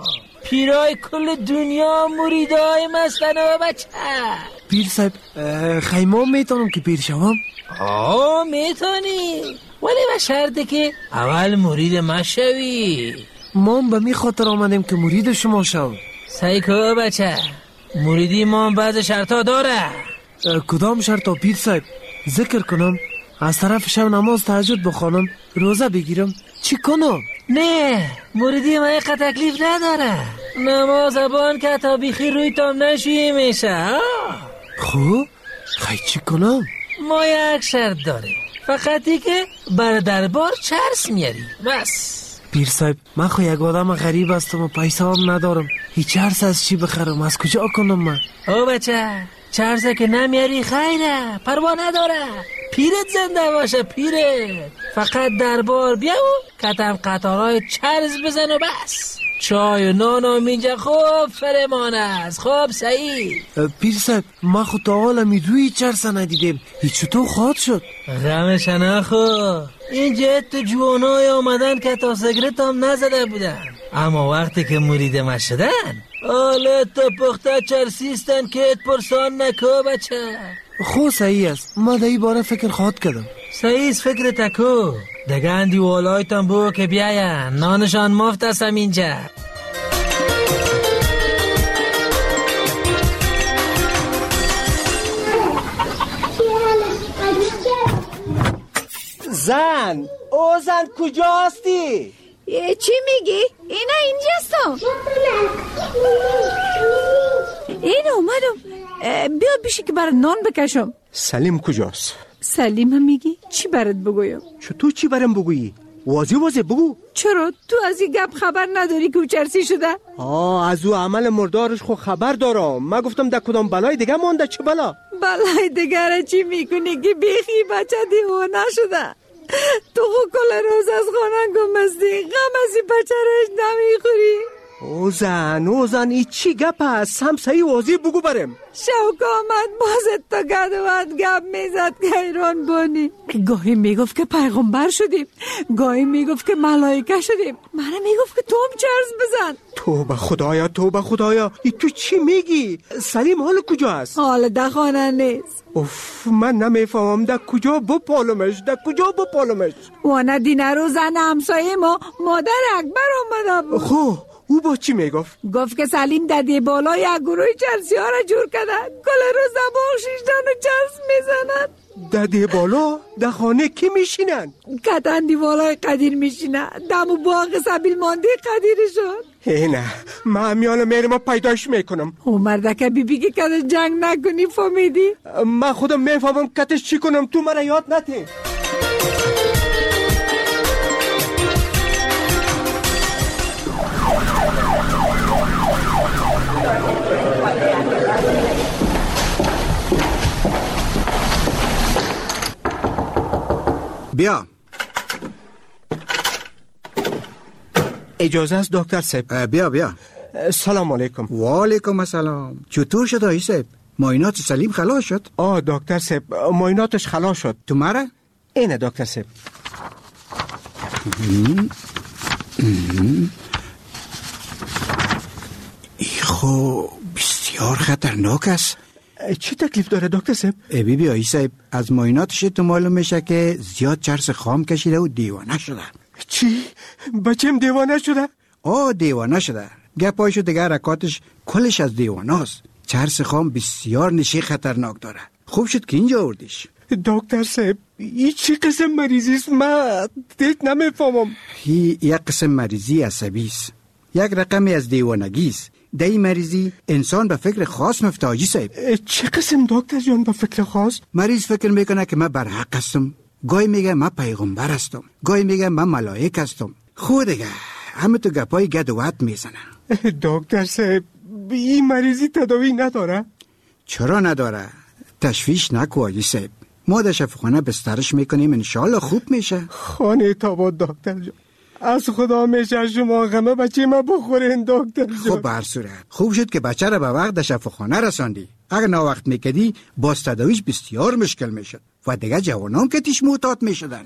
پیرای کل دنیا مریدای مستن و بچه. پیر صاحب خیمه میتونم که پیر شوم؟ آه میتونی، ولی به شرطی که اول مرید ما شوی. ما به می خاطر آمدیم که مرید شما شو. سعی که بچه، مریدی ما بعض شرطا داره. کدام شرطا پیر صاحب؟ ذکر کنم، از طرف شب نماز تهجد بخوانم، روزه بگیرم، چی کنم؟ نه، مریدی ما یک تکلیف نداره. نماز بان که تا بیخی روی تام نشویی میشه. خوب؟ خیلی چی کنم؟ ما یک شرط داریم، فقطی که بر دربار چرس میاری بس. پیر صاحب من خو یک آدم غریب هستم و پیسه هم ندارم، هیچ چرس از چی بخرم؟ از کجا کنم من؟ او بچه، چرسه که نمیاری خیره، پروا نداره. پیرت زنده باشه پیرت. فقط دربار بیا و کتم قطارای چرس بزن و بس. چای و نان و اینجا خوب فرمان است. خوب سعید پیر صاحب ما خود تا حالا می روی چرسه ندیدیم، هیچ تو خواهد شد؟ غمش نخو، اینجا تو جوانای آمدن که تا سگرت هم نزده بودن، اما وقتی که مرید ما شدن حالا تا پخته چرسیستن که ات پرسان نکو بچه. خو صحیح است، ما در این باره فکر خواهد کردم. صحیح است فکر تکو. دگه اندی والایتان بو که بیاین، نانشان مفت هستم اینجا. زن، او زن کجاستی؟ چی میگی؟ اینا اینجاست. این اومدم، بیا بیشی که برای نان بکشم. سلیم کجاست؟ سلیم هم میگی؟ چی برات بگویم؟ چطور چی برام بگویی؟ واضح واضح بگو. چرا؟ تو از این گپ خبر نداری که او چرسی شده؟ آه از او عمل مردارش خو خبر دارم. من گفتم در کدام بلای دیگه مونده. چه بلا؟ بلای دیگه را چی میکنی که بیخی بچه دیوانه شده؟ تو خو کل روز از خانه گمستی، غم از این بچه رش نمیخوری. او زن او زن ای چی گپ است؟ هم صحیح واضح بگو برم. شوق آمد بازت تا گدوات گپ میزد که ایران بانی. گاهی میگفت که پیغمبر شدیم، گاهی میگفت که ملائکه شدیم، منم میگفت که تو هم چرس بزن. توبه خدایا توبه خدایا، ای تو چی میگی؟ سلیم حال کجا است؟ حال در خانه نیست. اوف من نمیفهمم در کجا بپالمش، در کجا بپالمش؟ وانه دینه رو زن همسایه ما مادر اکبر آمده بود. خو او با چی میگفت؟ گفت که سلیم ددی بالا یک گروه چرسی ها را جور کردن، کل روز دباغ شیشتن و چرس میزنن. ددی بالا در خانه کی میشینن؟ کتن دیوالای قدیر میشینن، دم و باغ سبیل مانده قدیرشون. ای نه من امیال میرم و پیداش میکنم. او مردکه بی بی که کتش جنگ نکنی فهمیدی؟ من خودم میفهمم کتش چی کنم، تو مرا یاد نتی. بیا. اجازه است دکتر صاحب؟ بیا بیا. سلام علیکم. و علیکم السلام. چطور شد آقای صاحب؟ معاینات سلیم خلاص شد؟ آه دکتر صاحب معایناتش خلاص شد. تو مرا؟ اینه دکتر صاحب. ای خو بسیار خطرناک است. چی تکلیف داره دکتر صاحب؟ ای بی بی آقای صاحب از معایناتش تو معلوم میشه که زیاد چرس خام کشیده و دیوانه شده. چی؟ بچم دیوانه شده؟ آه دیوانه شده. گپایشو دیگه حرکاتش کلش از دیوانه است. چرس خام بسیار نشی خطرناک داره. خوب شد که اینجا آوردیش. دکتر صاحب این چی قسم مریضی است؟ من دیت نمیفهمم. هی یک قسم مریضی عصبی است، یک رقمی از دیوانگی است. در این مریضی انسان به فکر خاص مفته حاجی صاحب. چه قسم دکتر جان به فکر خاص؟ مریض فکر میکنه که من برحق هستم، گاهی میگه من پیغمبر هستم، گاهی میگه من ملائک هستم. خود دیگه همه تو گپای گد و وط میزنه. دکتر صاحب این مریضی تداوی نداره؟ چرا نداره؟ تشویش نکو حاجی صاحب، ما در شفاخانه بسترش میکنیم، انشالله خوب میشه. خانه تاباد دکتر جان، از خدا میشه شما غمه بچه ما بخورین دکتر جان. خب بر صورت خوب شد که بچه را به وقت در شفاخانه رساندی. اگر نا وقت میکدی باز تداویش بسیار مشکل میشد و دیگه جوانان که تیش معتاد میشدن.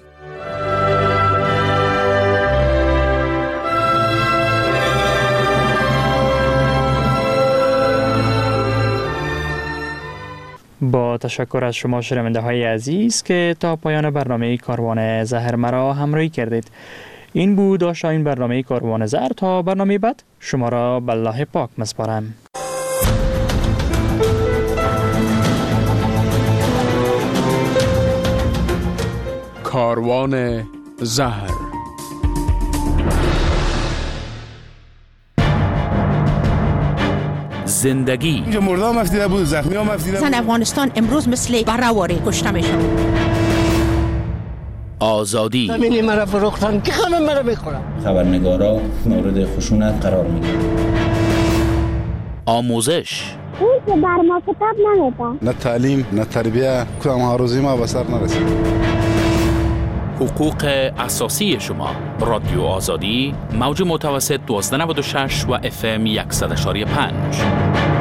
با تشکر از شما شنونده های عزیز که تا پایان برنامه کاروان زهر مرا همراهی کردید. این بود آشنایین برنامه کاروان زهر. تا برنامه بعد شما را به الله پاک مسپارم. کاروان زهر. زندگی اینجا مرده هم افتیده بود، زخمی هم افتیده بود. زن افغانستان امروز مثل برهواری کشته میشن. آزادی. زمینی مرا فروختن که خانم مرا میخورم. خبرنگارا مورد خشونت قرار میگیرن. آموزش. اون که بر ما کتاب نمیده. نه تعلیم، نه تربیه، کدام هاروزی ما به سر نرسید. حقوق اساسی شما. رادیو آزادی، موج متوسط دوازده نود و شش و اف ام صد و شش و پنج.